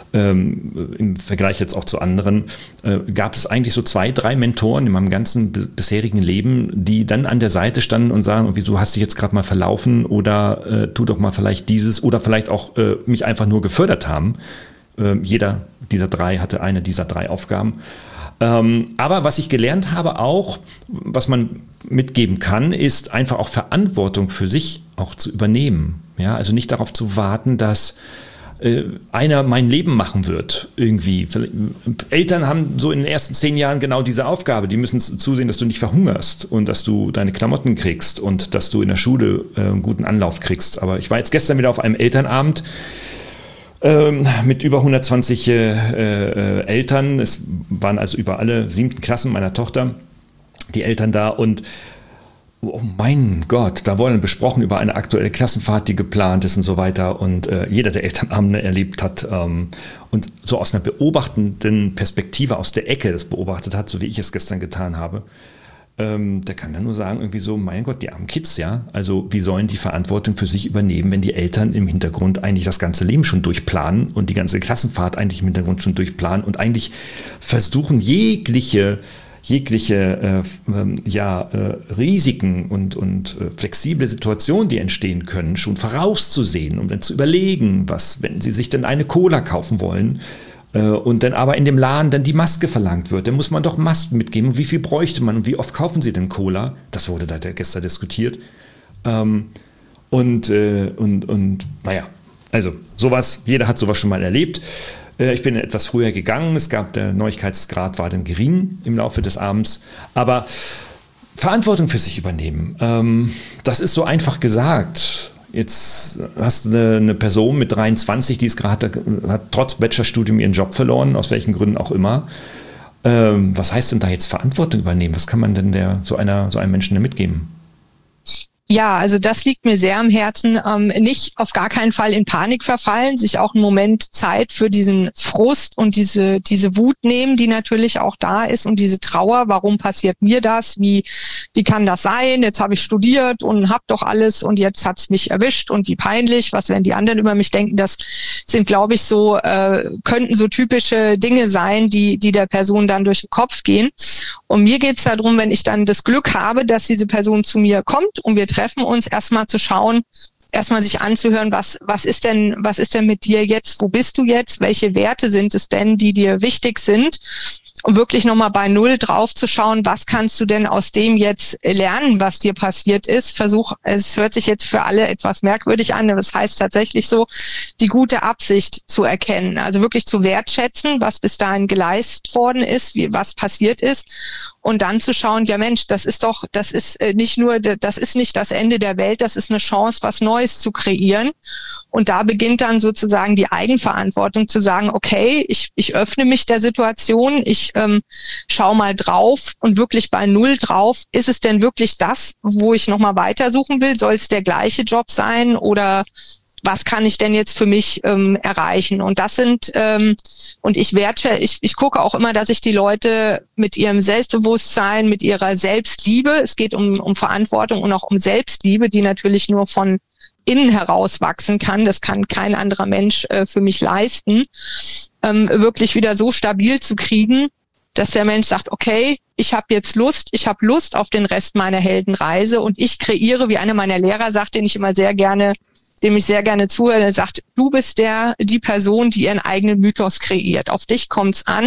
ähm, im Vergleich jetzt auch zu anderen, äh, gab es eigentlich so zwei, drei Mentoren in meinem ganzen b- bisherigen Leben, die dann an der Seite standen und sagen, wieso hast du dich jetzt gerade mal verlaufen oder äh, tu doch mal vielleicht dieses oder vielleicht auch äh, mich einfach nur gefördert haben. Äh, jeder dieser drei hatte eine dieser drei Aufgaben. Ähm, aber was ich gelernt habe auch, was man mitgeben kann, ist einfach auch Verantwortung für sich auch zu übernehmen. Ja, also nicht darauf zu warten, dass äh, einer mein Leben machen wird irgendwie. Eltern haben so in den ersten zehn Jahren genau diese Aufgabe. Die müssen zusehen, dass du nicht verhungerst und dass du deine Klamotten kriegst und dass du in der Schule äh, einen guten Anlauf kriegst. Aber ich war jetzt gestern wieder auf einem Elternabend mit über hundertzwanzig äh, äh, Eltern. Es waren also über alle siebten Klassen meiner Tochter die Eltern da und oh mein Gott, da wurde besprochen über eine aktuelle Klassenfahrt, die geplant ist und so weiter und äh, jeder, der Elternabende erlebt hat ähm, und so aus einer beobachtenden Perspektive aus der Ecke das beobachtet hat, so wie ich es gestern getan habe, Ähm, der kann dann nur sagen, irgendwie so, mein Gott, die armen Kids, ja. Also wie sollen die Verantwortung für sich übernehmen, wenn die Eltern im Hintergrund eigentlich das ganze Leben schon durchplanen und die ganze Klassenfahrt eigentlich im Hintergrund schon durchplanen und eigentlich versuchen, jegliche, jegliche äh, äh, ja, äh, Risiken und, und äh, flexible Situationen, die entstehen können, schon vorauszusehen, um dann zu überlegen, was, wenn sie sich denn eine Cola kaufen wollen, und dann aber in dem Laden dann die Maske verlangt wird, dann muss man doch Masken mitgeben. Und wie viel bräuchte man und wie oft kaufen Sie denn Cola? Das wurde da gestern diskutiert. Ähm, und, äh, und, und naja, also sowas, jeder hat sowas schon mal erlebt. Äh, ich bin etwas früher gegangen, es gab, der Neuigkeitsgrad war dann gering im Laufe des Abends, aber Verantwortung für sich übernehmen, ähm, das ist so einfach gesagt. Jetzt hast du eine, eine Person mit dreiundzwanzig, die ist gerade, hat trotz Bachelorstudium ihren Job verloren, aus welchen Gründen auch immer. Ähm, was heißt denn da jetzt Verantwortung übernehmen? Was kann man denn der, so einer, so einem Menschen denn mitgeben? Ja, also das liegt mir sehr am Herzen. Ähm, nicht auf gar keinen Fall in Panik verfallen, sich auch einen Moment Zeit für diesen Frust und diese diese Wut nehmen, die natürlich auch da ist, und diese Trauer. Warum passiert mir das? Wie wie kann das sein? Jetzt habe ich studiert und habe doch alles und jetzt hat's mich erwischt und wie peinlich. Was werden die anderen über mich denken? Das sind, glaube ich, so äh, könnten so typische Dinge sein, die die der Person dann durch den Kopf gehen. Und mir geht's darum, wenn ich dann das Glück habe, dass diese Person zu mir kommt und wir treffen uns, erstmal zu schauen, erstmal sich anzuhören, was was ist denn was ist denn mit dir jetzt, wo bist du jetzt, welche Werte sind es denn, die dir wichtig sind, um wirklich nochmal bei Null drauf zu schauen, was kannst du denn aus dem jetzt lernen, was dir passiert ist. Versuch, es hört sich jetzt für alle etwas merkwürdig an, aber es heißt tatsächlich so, die gute Absicht zu erkennen, also wirklich zu wertschätzen, was bis dahin geleistet worden ist, wie was passiert ist, und dann zu schauen, ja Mensch, das ist doch, das ist nicht nur, das ist nicht das Ende der Welt, das ist eine Chance, was Neues zu kreieren. Und da beginnt dann sozusagen die Eigenverantwortung zu sagen, okay, ich ich öffne mich der Situation, ich ähm, schau mal drauf und wirklich bei Null drauf, ist es denn wirklich das, wo ich nochmal weitersuchen will? Soll es der gleiche Job sein oder was kann ich denn jetzt für mich ähm, erreichen? Und das sind, ähm, und ich wertschätze, ich, ich gucke auch immer, dass ich die Leute mit ihrem Selbstbewusstsein, mit ihrer Selbstliebe, es geht um, um Verantwortung und auch um Selbstliebe, die natürlich nur von innen heraus wachsen kann, das kann kein anderer Mensch äh, für mich leisten, ähm, wirklich wieder so stabil zu kriegen, dass der Mensch sagt, okay, ich habe jetzt Lust, ich habe Lust auf den Rest meiner Heldenreise und ich kreiere, wie einer meiner Lehrer sagt, den ich immer sehr gerne dem ich sehr gerne zuhöre, der sagt, du bist der, die Person, die ihren eigenen Mythos kreiert. Auf dich kommt's an,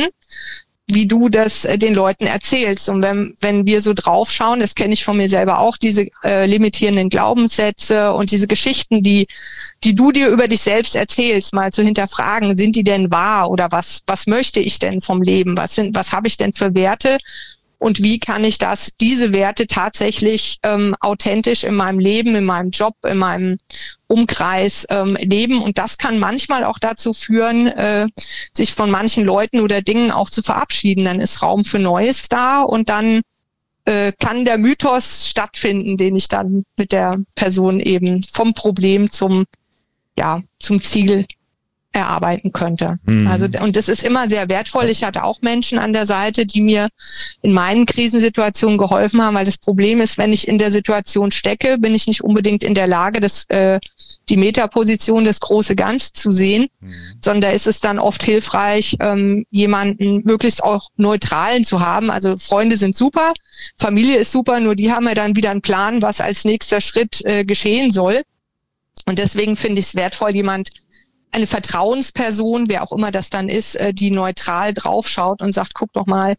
wie du das äh, den Leuten erzählst. Und wenn wenn wir so draufschauen, das kenne ich von mir selber auch, diese äh, limitierenden Glaubenssätze und diese Geschichten, die die du dir über dich selbst erzählst, mal zu hinterfragen, sind die denn wahr oder was was möchte ich denn vom Leben? Was sind was habe ich denn für Werte? Und wie kann ich das, diese Werte tatsächlich ähm, authentisch in meinem Leben, in meinem Job, in meinem Umkreis ähm, leben? Und das kann manchmal auch dazu führen, äh, sich von manchen Leuten oder Dingen auch zu verabschieden. Dann ist Raum für Neues da und dann äh, kann der Mythos stattfinden, den ich dann mit der Person eben vom Problem zum, ja, zum Ziel erarbeiten könnte. Mhm. Also, und das ist immer sehr wertvoll. Ich hatte auch Menschen an der Seite, die mir in meinen Krisensituationen geholfen haben, weil das Problem ist, wenn ich in der Situation stecke, bin ich nicht unbedingt in der Lage, das, äh, die Metaposition, das große Ganze zu sehen, mhm. sondern da ist es dann oft hilfreich, ähm, jemanden möglichst auch Neutralen zu haben. Also Freunde sind super, Familie ist super, nur die haben ja dann wieder einen Plan, was als nächster Schritt äh, geschehen soll. Und deswegen finde ich es wertvoll, jemand eine Vertrauensperson, wer auch immer das dann ist, die neutral draufschaut und sagt, guck doch mal,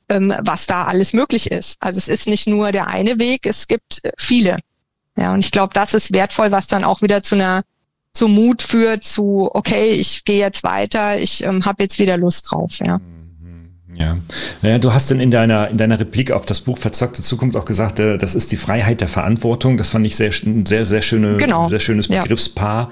was da alles möglich ist. Also es ist nicht nur der eine Weg, es gibt viele. Ja, und ich glaube, das ist wertvoll, was dann auch wieder zu einer, zu Mut führt, zu, okay, ich gehe jetzt weiter, ich ähm, habe jetzt wieder Lust drauf, ja. Ja, naja, du hast dann in deiner in deiner Replik auf das Buch Verzögerte Zukunft auch gesagt, äh, das ist die Freiheit der Verantwortung. Das fand ich sehr, sehr, sehr schöne, genau. sehr schönes Begriffspaar. Ja.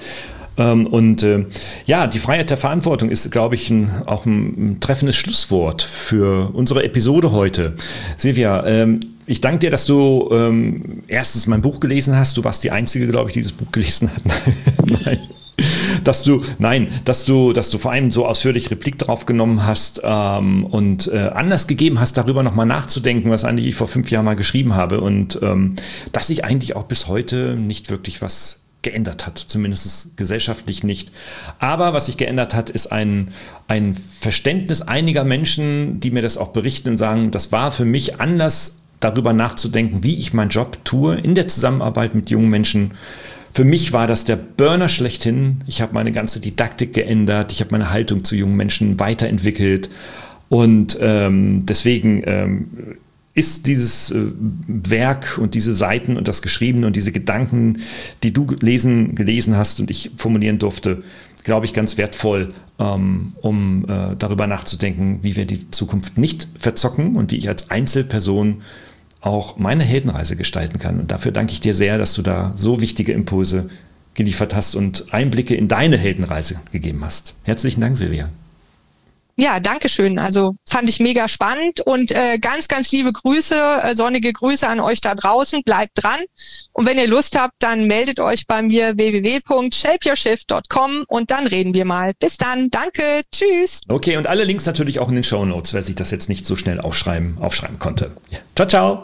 Und äh, ja, die Freiheit der Verantwortung ist, glaube ich, ein, auch ein, ein treffendes Schlusswort für unsere Episode heute. Silvia, ähm, ich danke dir, dass du ähm, erstens mein Buch gelesen hast. Du warst die Einzige, glaube ich, die das Buch gelesen hat. Nein. Dass du, nein, dass du, dass du vor allem so ausführlich Replik drauf genommen hast ähm, und äh, Anlass gegeben hast, darüber nochmal nachzudenken, was eigentlich ich vor fünf Jahren mal geschrieben habe und ähm, dass sich eigentlich auch bis heute nicht wirklich was geändert hat, zumindest gesellschaftlich nicht. Aber was sich geändert hat, ist ein, ein Verständnis einiger Menschen, die mir das auch berichten und sagen, das war für mich Anlass, darüber nachzudenken, wie ich meinen Job tue, in der Zusammenarbeit mit jungen Menschen, für mich war das der Burner schlechthin. Ich habe meine ganze Didaktik geändert, ich habe meine Haltung zu jungen Menschen weiterentwickelt und ähm, deswegen ähm, ist dieses äh, Werk und diese Seiten und das Geschriebene und diese Gedanken, die du gelesen, gelesen hast und ich formulieren durfte, glaube ich, ganz wertvoll, ähm, um äh, darüber nachzudenken, wie wir die Zukunft nicht verzocken und wie ich als Einzelperson auch meine Heldenreise gestalten kann. Und dafür danke ich dir sehr, dass du da so wichtige Impulse geliefert hast und Einblicke in deine Heldenreise gegeben hast. Herzlichen Dank, Silvia. Ja, danke schön. Also fand ich mega spannend und äh, ganz, ganz liebe Grüße, äh, sonnige Grüße an euch da draußen. Bleibt dran. Und wenn ihr Lust habt, dann meldet euch bei mir w w w punkt shape your shift punkt com und dann reden wir mal. Bis dann. Danke. Tschüss. Okay, und alle Links natürlich auch in den Shownotes, wer sich das jetzt nicht so schnell aufschreiben, aufschreiben konnte. Ciao, ciao.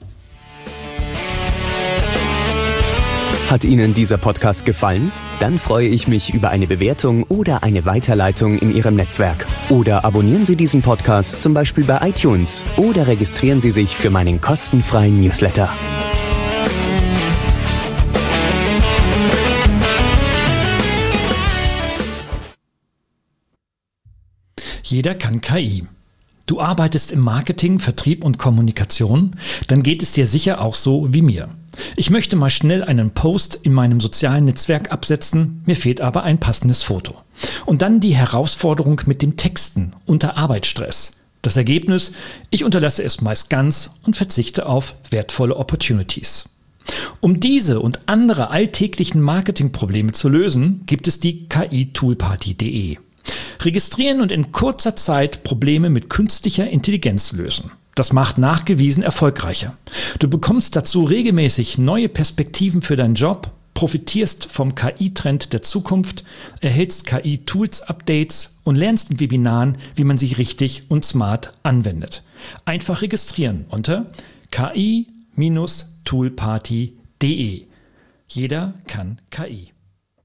Hat Ihnen dieser Podcast gefallen? Dann freue ich mich über eine Bewertung oder eine Weiterleitung in Ihrem Netzwerk. Oder abonnieren Sie diesen Podcast zum Beispiel bei iTunes oder registrieren Sie sich für meinen kostenfreien Newsletter. Jeder kann K I. Du arbeitest im Marketing, Vertrieb und Kommunikation? Dann geht es dir sicher auch so wie mir. Ich möchte mal schnell einen Post in meinem sozialen Netzwerk absetzen, mir fehlt aber ein passendes Foto. Und dann die Herausforderung mit dem Texten unter Arbeitsstress. Das Ergebnis: Ich unterlasse es meist ganz und verzichte auf wertvolle Opportunities. Um diese und andere alltäglichen Marketingprobleme zu lösen, gibt es die K I Toolparty punkt de. Registrieren und in kurzer Zeit Probleme mit künstlicher Intelligenz lösen. Das macht nachgewiesen erfolgreicher. Du bekommst dazu regelmäßig neue Perspektiven für deinen Job, profitierst vom K I-Trend der Zukunft, erhältst K I-Tools-Updates und lernst in Webinaren, wie man sie richtig und smart anwendet. Einfach registrieren unter k i Bindestrich toolparty punkt de. Jeder kann K I.